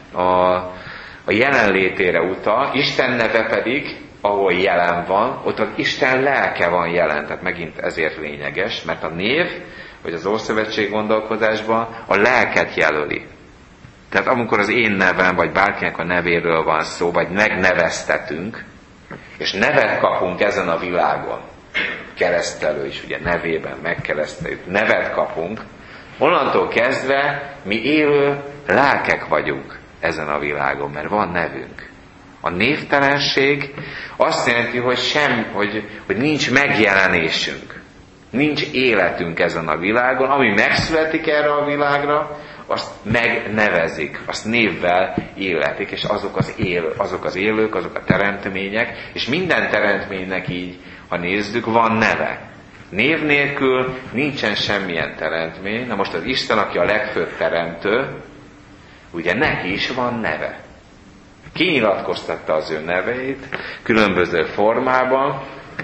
a, a jelenlétére utal, Isten neve pedig, ahol jelen van, ott az Isten lelke van jelen, tehát megint ezért lényeges, mert a név, vagy az Ószövetség gondolkodásban a lelket jelöli. Tehát amikor az én nevem, vagy bárkinek a nevéről van szó, vagy megneveztetünk, és nevet kapunk ezen a világon, keresztelő is ugye nevében megkereszteljük, nevet kapunk, onnantól kezdve mi élő lelkek vagyunk ezen a világon, mert van nevünk. A névtelenség azt jelenti, hogy, sem, hogy, hogy nincs megjelenésünk, nincs életünk ezen a világon, ami megszületik erre a világra, azt megnevezik, azt névvel illetik, és azok az, él, azok az élők, azok a teremtmények, és minden teremtménynek így, ha nézzük, van neve. Név nélkül nincsen semmilyen teremtmény. Na most az Isten, aki a legfőbb teremtő, ugye neki is van neve. Kinyilatkoztatta az ő neveit különböző formában,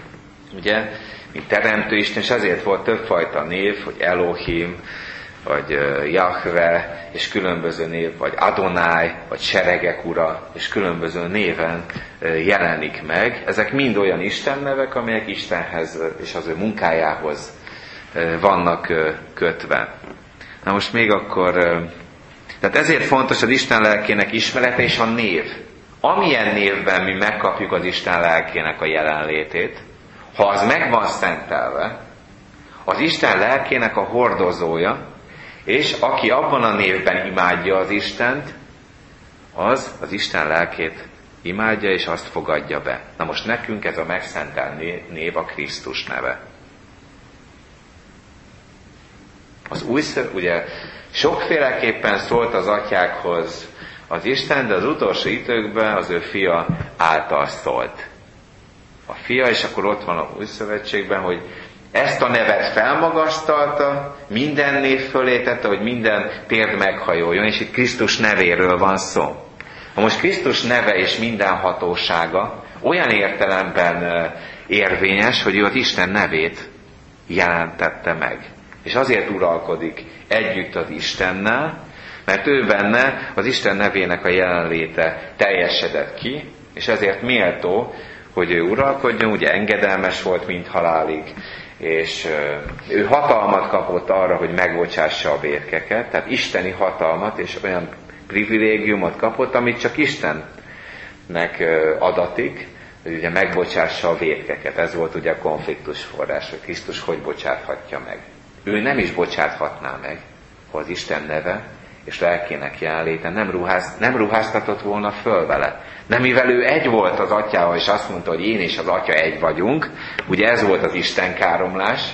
ugye, mint teremtő Isten, és ezért volt többfajta név, hogy Elohim, vagy Jahve, és különböző név, vagy Adonai, vagy Seregek ura, és különböző néven jelenik meg. Ezek mind olyan Isten nevek, amelyek Istenhez és az ő munkájához vannak kötve. Na most még akkor, tehát ezért fontos az Isten lelkének ismerete és a név. Amilyen névben mi megkapjuk az Isten lelkének a jelenlétét, ha az meg van szentelve, az Isten lelkének a hordozója, és aki abban a névben imádja az Istent, az az Isten lelkét imádja, és azt fogadja be. Na most nekünk ez a megszentelt név a Krisztus neve. Az új szöv, ugye sokféleképpen szólt az atyákhoz az Isten, de az utolsó időkben az ő fia által szólt. A fia, és akkor ott van a új szövetségben, hogy Ezt a nevet felmagasztalta, minden név fölé tette, hogy minden térd meghajoljon, és itt Krisztus nevéről van szó. Ha most Krisztus neve és minden hatósága olyan értelemben érvényes, hogy ő az Isten nevét jelentette meg. És azért uralkodik együtt az Istennel, mert ő benne az Isten nevének a jelenléte teljesedett ki, és ezért méltó, hogy ő uralkodjon, ugye engedelmes volt, mint halálig, és ő hatalmat kapott arra, hogy megbocsássa a vétkeket, tehát isteni hatalmat, és olyan privilégiumot kapott, amit csak Istennek adatik, hogy ugye megbocsássa a vétkeket. Ez volt ugye a konfliktus forrás, hogy Krisztus hogy bocsáthatja meg. Ő nem is bocsáthatná meg, ha az Isten neve és lelkének jelenléte nem, ruház, nem ruháztatott volna föl vele. De mivel ő egy volt az atyával, és azt mondta, hogy én és az atya egy vagyunk, ugye ez volt az Isten káromlás,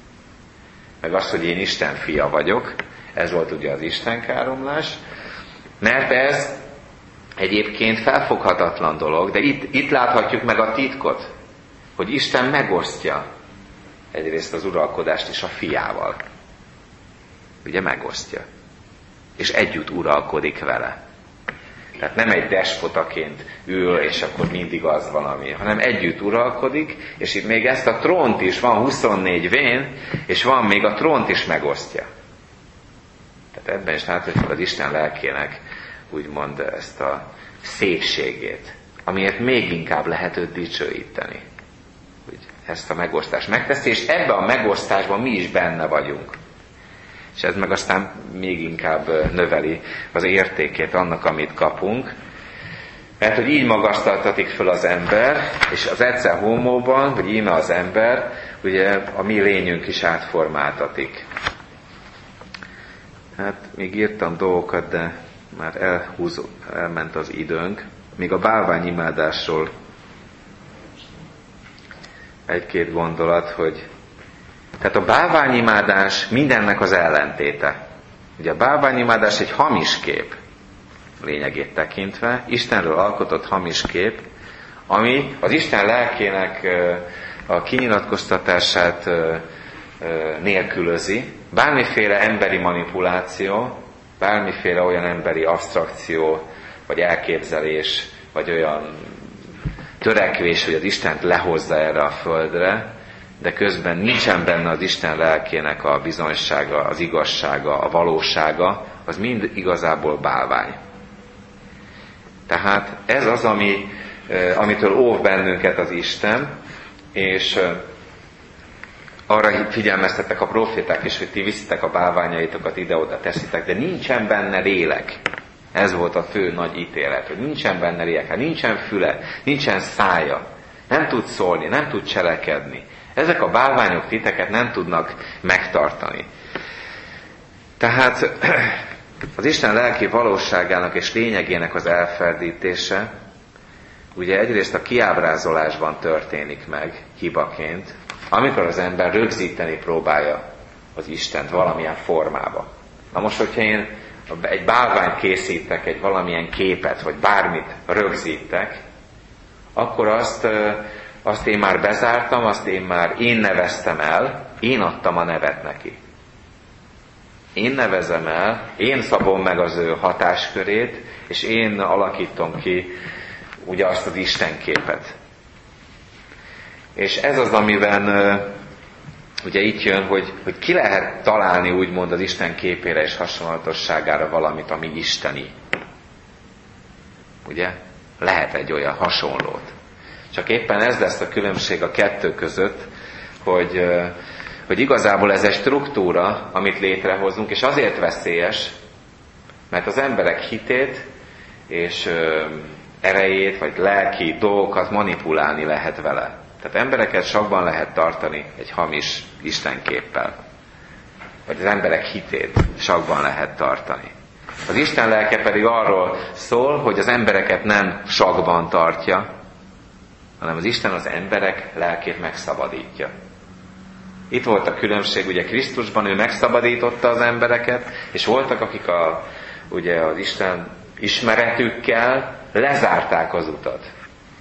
meg az, hogy én Isten fia vagyok, ez volt ugye az Isten káromlás, mert ez egyébként felfoghatatlan dolog, de itt, itt láthatjuk meg a titkot, hogy Isten megosztja egyrészt az uralkodást is a fiával. Ugye megosztja. És együtt uralkodik vele. Tehát nem egy despotaként ül, és akkor mindig az valami, hanem együtt uralkodik, és itt még ezt a trónt is, van huszonnégy vén, és van még a trónt is megosztja. Tehát ebben is láthatjuk az Isten lelkének úgymond ezt a szépségét, amiért még inkább lehet őt dicsőíteni. Hogy ezt a megosztást megteszi, és ebben a megosztásban mi is benne vagyunk. És ez meg aztán még inkább növeli az értékét annak, amit kapunk. Mert hogy így magasztaltatik föl az ember, és az egyszer homóban, vagy íme az ember, ugye a mi lényünk is átformáltatik. Hát még írtam dolgokat, de már elhúz, elment az időnk. Még a bálványimádásról egy-két gondolat, hogy tehát a bálványimádás mindennek az ellentéte. Ugye a bálványimádás egy hamis kép, lényegét tekintve, Istenről alkotott hamis kép, ami az Isten lelkének a kinyilatkoztatását nélkülözi. Bármiféle emberi manipuláció, bármiféle olyan emberi absztrakció, vagy elképzelés, vagy olyan törekvés, hogy az Istent lehozza erre a földre, de közben nincsen benne az Isten lelkének a bizonysága, az igazsága, a valósága, az mind igazából bálvány. Tehát ez az, ami, amitől óv bennünket az Isten, és arra figyelmeztettek a proféták is, hogy ti viszitek a bálványaitokat ide-oda teszitek, de nincsen benne lélek. Ez volt a fő nagy ítélet, hogy nincsen benne lélek, hát nincsen füle, nincsen szája, nem tud szólni, nem tud cselekedni. Ezek a bálványok titeket nem tudnak megtartani. Tehát az Isten lelki valóságának és lényegének az elferdítése ugye egyrészt a kiábrázolásban történik meg hibaként, amikor az ember rögzíteni próbálja az Istent valamilyen formába. Na most, hogyha én egy bálványt készítek, egy valamilyen képet, vagy bármit rögzítek, akkor azt, azt én már bezártam, azt én már én neveztem el, én adtam a nevet neki. Én nevezem el, én szabom meg az ő hatáskörét, és én alakítom ki ugye azt az Istenképet. És ez az, amiben ugye itt jön, hogy, hogy ki lehet találni úgymond az Isten képére és hasonlatosságára valamit, ami isteni. Ugye? Lehet egy olyan hasonlót. Csak éppen ez lesz a különbség a kettő között, hogy, hogy igazából ez egy struktúra, amit létrehozunk, és azért veszélyes, mert az emberek hitét és erejét, vagy lelki dolgokat manipulálni lehet vele. Tehát embereket sakban lehet tartani egy hamis istenképpel. Vagy az emberek hitét sakban lehet tartani. Az Isten lelke pedig arról szól, hogy az embereket nem sakban tartja, hanem az Isten az emberek lelkét megszabadítja. Itt volt a különbség, ugye Krisztusban ő megszabadította az embereket, és voltak, akik a, ugye az Isten ismeretükkel lezárták az utat.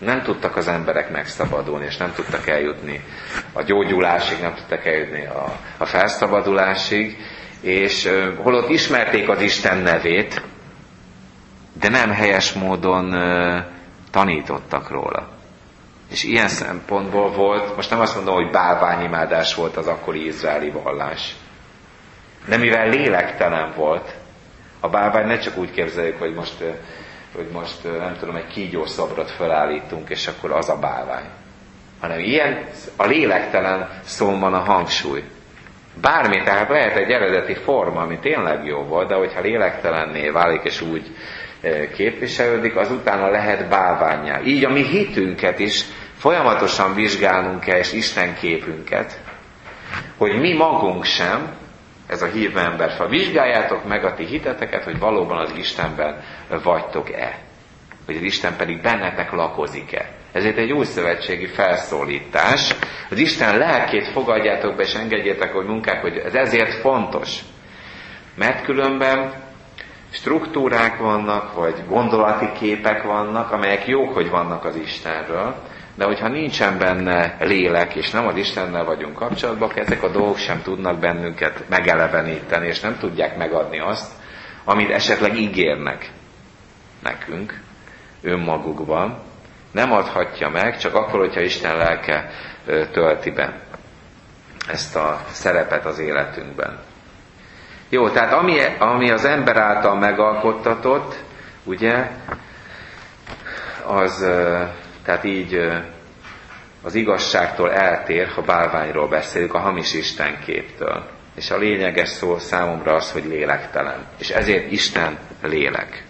Nem tudtak az emberek megszabadulni, és nem tudtak eljutni a gyógyulásig, nem tudtak eljutni a, a felszabadulásig, és uh, holott ismerték az Isten nevét, de nem helyes módon uh, tanítottak róla. És ilyen szempontból volt, most nem azt mondom, hogy bálványimádás volt az akkori izraeli vallás, de mivel lélektelen volt, a bálvány ne csak úgy képzeljük, hogy most, hogy most nem tudom, egy kígyószobrot felállítunk, és akkor az a bálvány. Hanem ilyen, a lélektelen szón van a hangsúly. Bármi, tehát lehet egy eredeti forma, ami tényleg jó volt, de hogyha lélektelenné válik, és úgy képviselődik, az utána lehet bálvánnyá. Így a mi hitünket is folyamatosan vizsgálnunk kell, és Isten képünket, hogy mi magunk sem, ez a hívő emberfaj, vizsgáljátok meg a ti hiteteket, hogy valóban az Istenben vagytok-e. Hogy az Isten pedig bennetek lakozik-e. Ezért egy új szövetségi felszólítás. Az Isten lelkét fogadjátok be, és engedjétek, hogy munkák, hogy ez ezért fontos. Mert különben struktúrák vannak, vagy gondolati képek vannak, amelyek jók, hogy vannak az Istenről, de hogyha nincsen benne lélek, és nem az Istennel vagyunk kapcsolatban, akkor ezek a dolgok sem tudnak bennünket megeleveníteni, és nem tudják megadni azt, amit esetleg ígérnek nekünk önmagukban. Nem adhatja meg, csak akkor, hogyha Isten lelke tölti be ezt a szerepet az életünkben. Jó, tehát ami, ami az ember által megalkottatott, ugye, az, tehát így az igazságtól eltér, ha bálványról beszélünk, a hamis istenképtől. És a lényeges szó számomra az, hogy lélektelen. És ezért Isten lélek.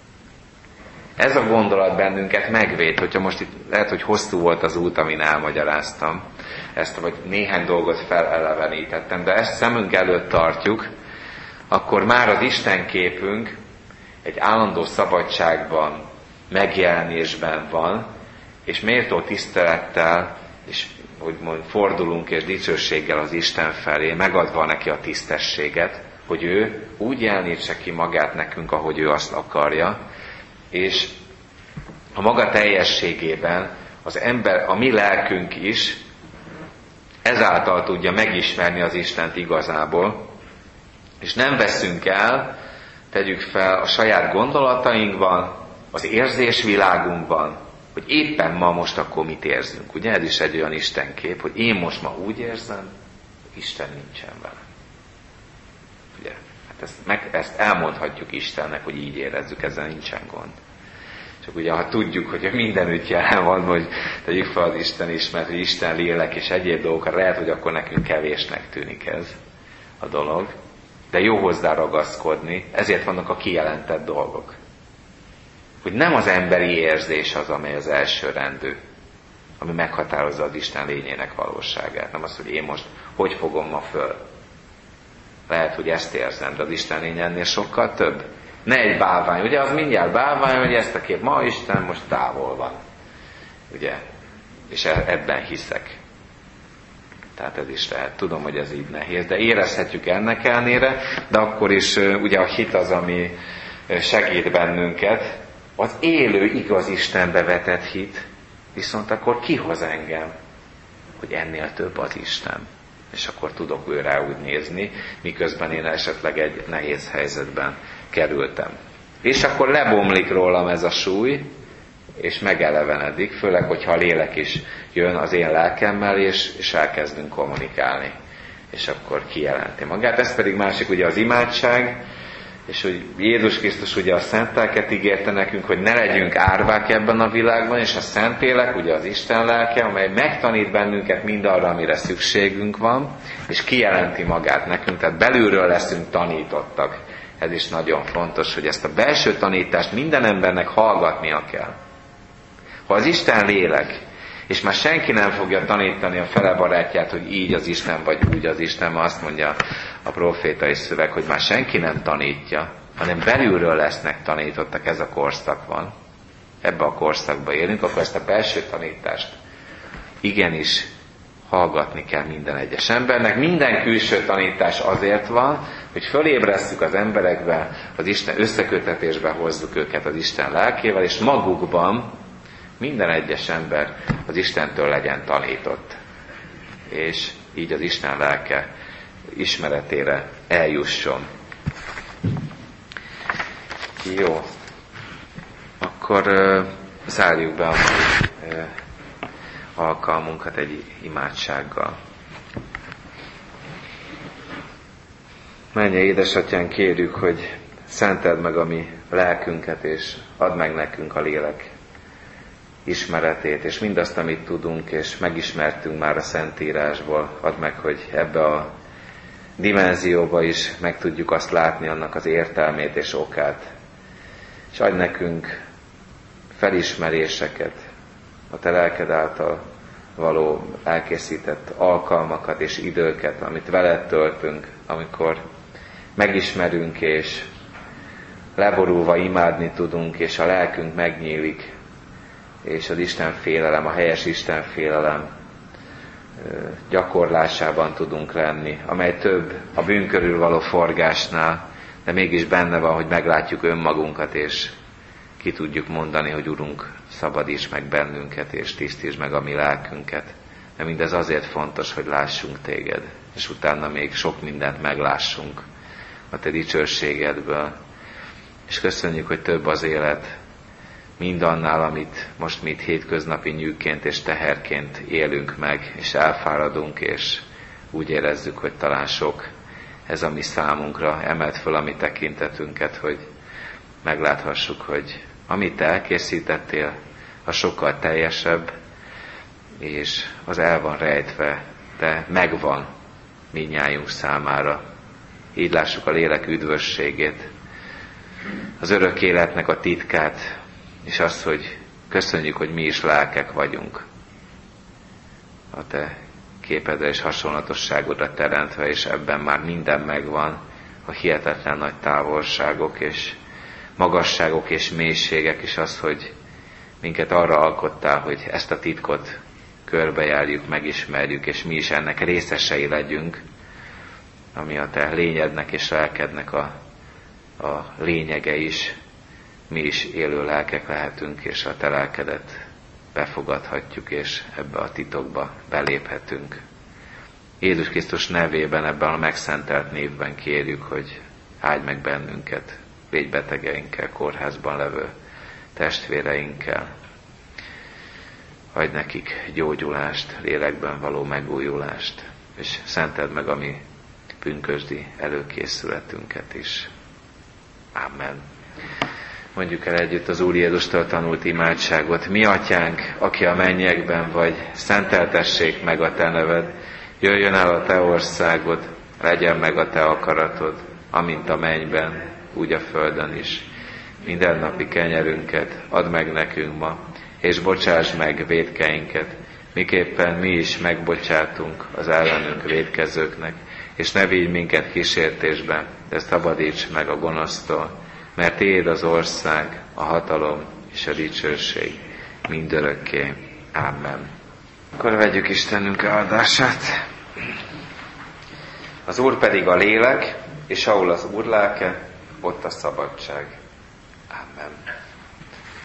Ez a gondolat bennünket megvéd, hogyha most itt lehet, hogy hosszú volt az út, amin elmagyaráztam ezt, vagy néhány dolgot felelevenítettem, de ezt szemünk előtt tartjuk, akkor már az Isten képünk egy állandó szabadságban, megjelenésben van, és méltó tisztelettel, és hogy mond, fordulunk és dicsőséggel az Isten felé, megadva neki a tisztességet, hogy ő úgy jelenítse ki magát nekünk, ahogy ő azt akarja, és a maga teljességében az ember, a mi lelkünk is ezáltal tudja megismerni az Istent igazából, és nem veszünk el, tegyük fel a saját gondolatainkban, az érzésvilágunkban, hogy éppen ma most akkor mit érzünk. Ugye ez is egy olyan Istenkép, hogy én most ma úgy érzem, hogy Isten nincsen velem. Ugye? Hát ezt, meg, ezt elmondhatjuk Istennek, hogy így érezzük, ezzel nincsen gond. Csak ugye, ha tudjuk, hogy mindenütt jelen van, hogy tegyük fel az Isten ismert, hogy Isten lélek és egyéb dolgokra, lehet, hogy akkor nekünk kevésnek tűnik ez a dolog. De jó hozzá ragaszkodni, ezért vannak a kijelentett dolgok. Hogy nem az emberi érzés az, amely az első rendű, ami meghatározza az Isten lényének valóságát. Nem az, hogy én most hogy fogom ma föl. Lehet, hogy ezt érzem, de az Isten lény ennél sokkal több. Ne egy bálvány, ugye az mindjárt bálvány, hogy ezt a kép, ma Isten most távol van. Ugye? És ebben hiszek. Tehát ez is lehet. Tudom, hogy ez így nehéz, de érezhetjük ennek ellenére, de akkor is ugye a hit az, ami segít bennünket. Az élő, igaz Istenbe vetett hit, viszont akkor kihoz engem, hogy ennél több az Isten. És akkor tudok ő rá úgy nézni, miközben én esetleg egy nehéz helyzetben kerültem. És akkor lebomlik rólam ez a súly, és megelevenedik, főleg, hogyha a lélek is jön az én lelkemmel, és, és elkezdünk kommunikálni. És akkor kijelenti magát. Ez pedig másik ugye az imádság, és hogy Jézus Krisztus ugye a szent lelket ígérte nekünk, hogy ne legyünk árvák ebben a világban, és a Szentlélek, ugye az Isten lelke, amely megtanít bennünket mindarra, amire szükségünk van, és kijelenti magát nekünk, tehát belülről leszünk tanítottak. Ez is nagyon fontos, hogy ezt a belső tanítást minden embernek hallgatnia kell. Ha az Isten lélek, és már senki nem fogja tanítani a fele barátját, hogy így az Isten, vagy úgy az Isten, ma azt mondja a profétai szöveg, hogy már senki nem tanítja, hanem belülről lesznek tanítottak, ez a korszak van. Ebbe a korszakba élünk, akkor ezt a belső tanítást igenis hallgatni kell minden egyes embernek. Minden külső tanítás azért van, hogy fölébresztjük az emberekbe, az Isten összekötetésbe hozzuk őket az Isten lelkével, és magukban minden egyes ember az Istentől legyen tanított, és így az Isten lelke ismeretére eljusson. Jó, akkor uh, zárjuk be a mai uh, alkalmunkat egy imádsággal. Menje, édesatyánk, kérjük, hogy szenteld meg a mi lelkünket, és add meg nekünk a lélek ismeretét, és mindazt, amit tudunk, és megismertünk már a Szentírásból, add meg, hogy ebbe a dimenzióba is meg tudjuk azt látni, annak az értelmét és okát. És adj nekünk felismeréseket, a te lelked által való elkészített alkalmakat és időket, amit veled töltünk, amikor megismerünk, és leborulva imádni tudunk, és a lelkünk megnyílik, és az Isten félelem, a helyes Isten félelem gyakorlásában tudunk lenni, amely több a bűn körül való forgásnál, de mégis benne van, hogy meglátjuk önmagunkat, és ki tudjuk mondani, hogy Urunk, szabadíts meg bennünket, és tisztítsd meg a mi lelkünket. De mindez azért fontos, hogy lássunk téged, és utána még sok mindent meglássunk a te dicsőségedből. És köszönjük, hogy több az élet, mindannál, amit most mi itt hétköznapi nyűgként és teherként élünk meg, és elfáradunk, és úgy érezzük, hogy talán sok ez a mi számunkra. Emeld föl a mi tekintetünket, hogy megláthassuk, hogy amit te elkészítettél, az sokkal teljesebb, és az el van rejtve, de megvan mindnyájunk számára. Így lássuk a lélek üdvösségét, az örök életnek a titkát, és azt, hogy köszönjük, hogy mi is lelkek vagyunk, a te képedre és hasonlatosságodra teremtve, és ebben már minden megvan, a hihetetlen nagy távolságok és magasságok és mélységek, és az, hogy minket arra alkottál, hogy ezt a titkot körbejárjuk, megismerjük, és mi is ennek részesei legyünk, ami a te lényednek és lelkednek a, a lényege is. Mi is élő lelkek lehetünk, és a te lelkedet befogadhatjuk, és ebbe a titokba beléphetünk. Jézus Krisztus nevében, ebben a megszentelt névben kérjük, hogy áldj meg bennünket, légy betegeinkkel, kórházban levő testvéreinkkel. Adj nekik gyógyulást, lélekben való megújulást, és szenteld meg a mi pünkösdi előkészületünket is. Amen. Mondjuk el együtt az Úr Jézustól tanult imádságot. Mi atyánk, aki a mennyekben vagy, szenteltessék meg a te neved, jöjjön el a te országod, legyen meg a te akaratod, amint a mennyben, úgy a földön is. Mindennapi kenyerünket add meg nekünk ma, és bocsásd meg vétkeinket, miképpen mi is megbocsátunk az ellenünk vétkezőknek, és ne vigy minket kísértésbe, de szabadíts meg a gonosztól, mert tiéd az ország, a hatalom és a dicsőség mindörökké. Amen. Akkor vegyük Istenünk áldását. Az Úr pedig a lélek, és ahol az Úr lelke, ott a szabadság. Amen.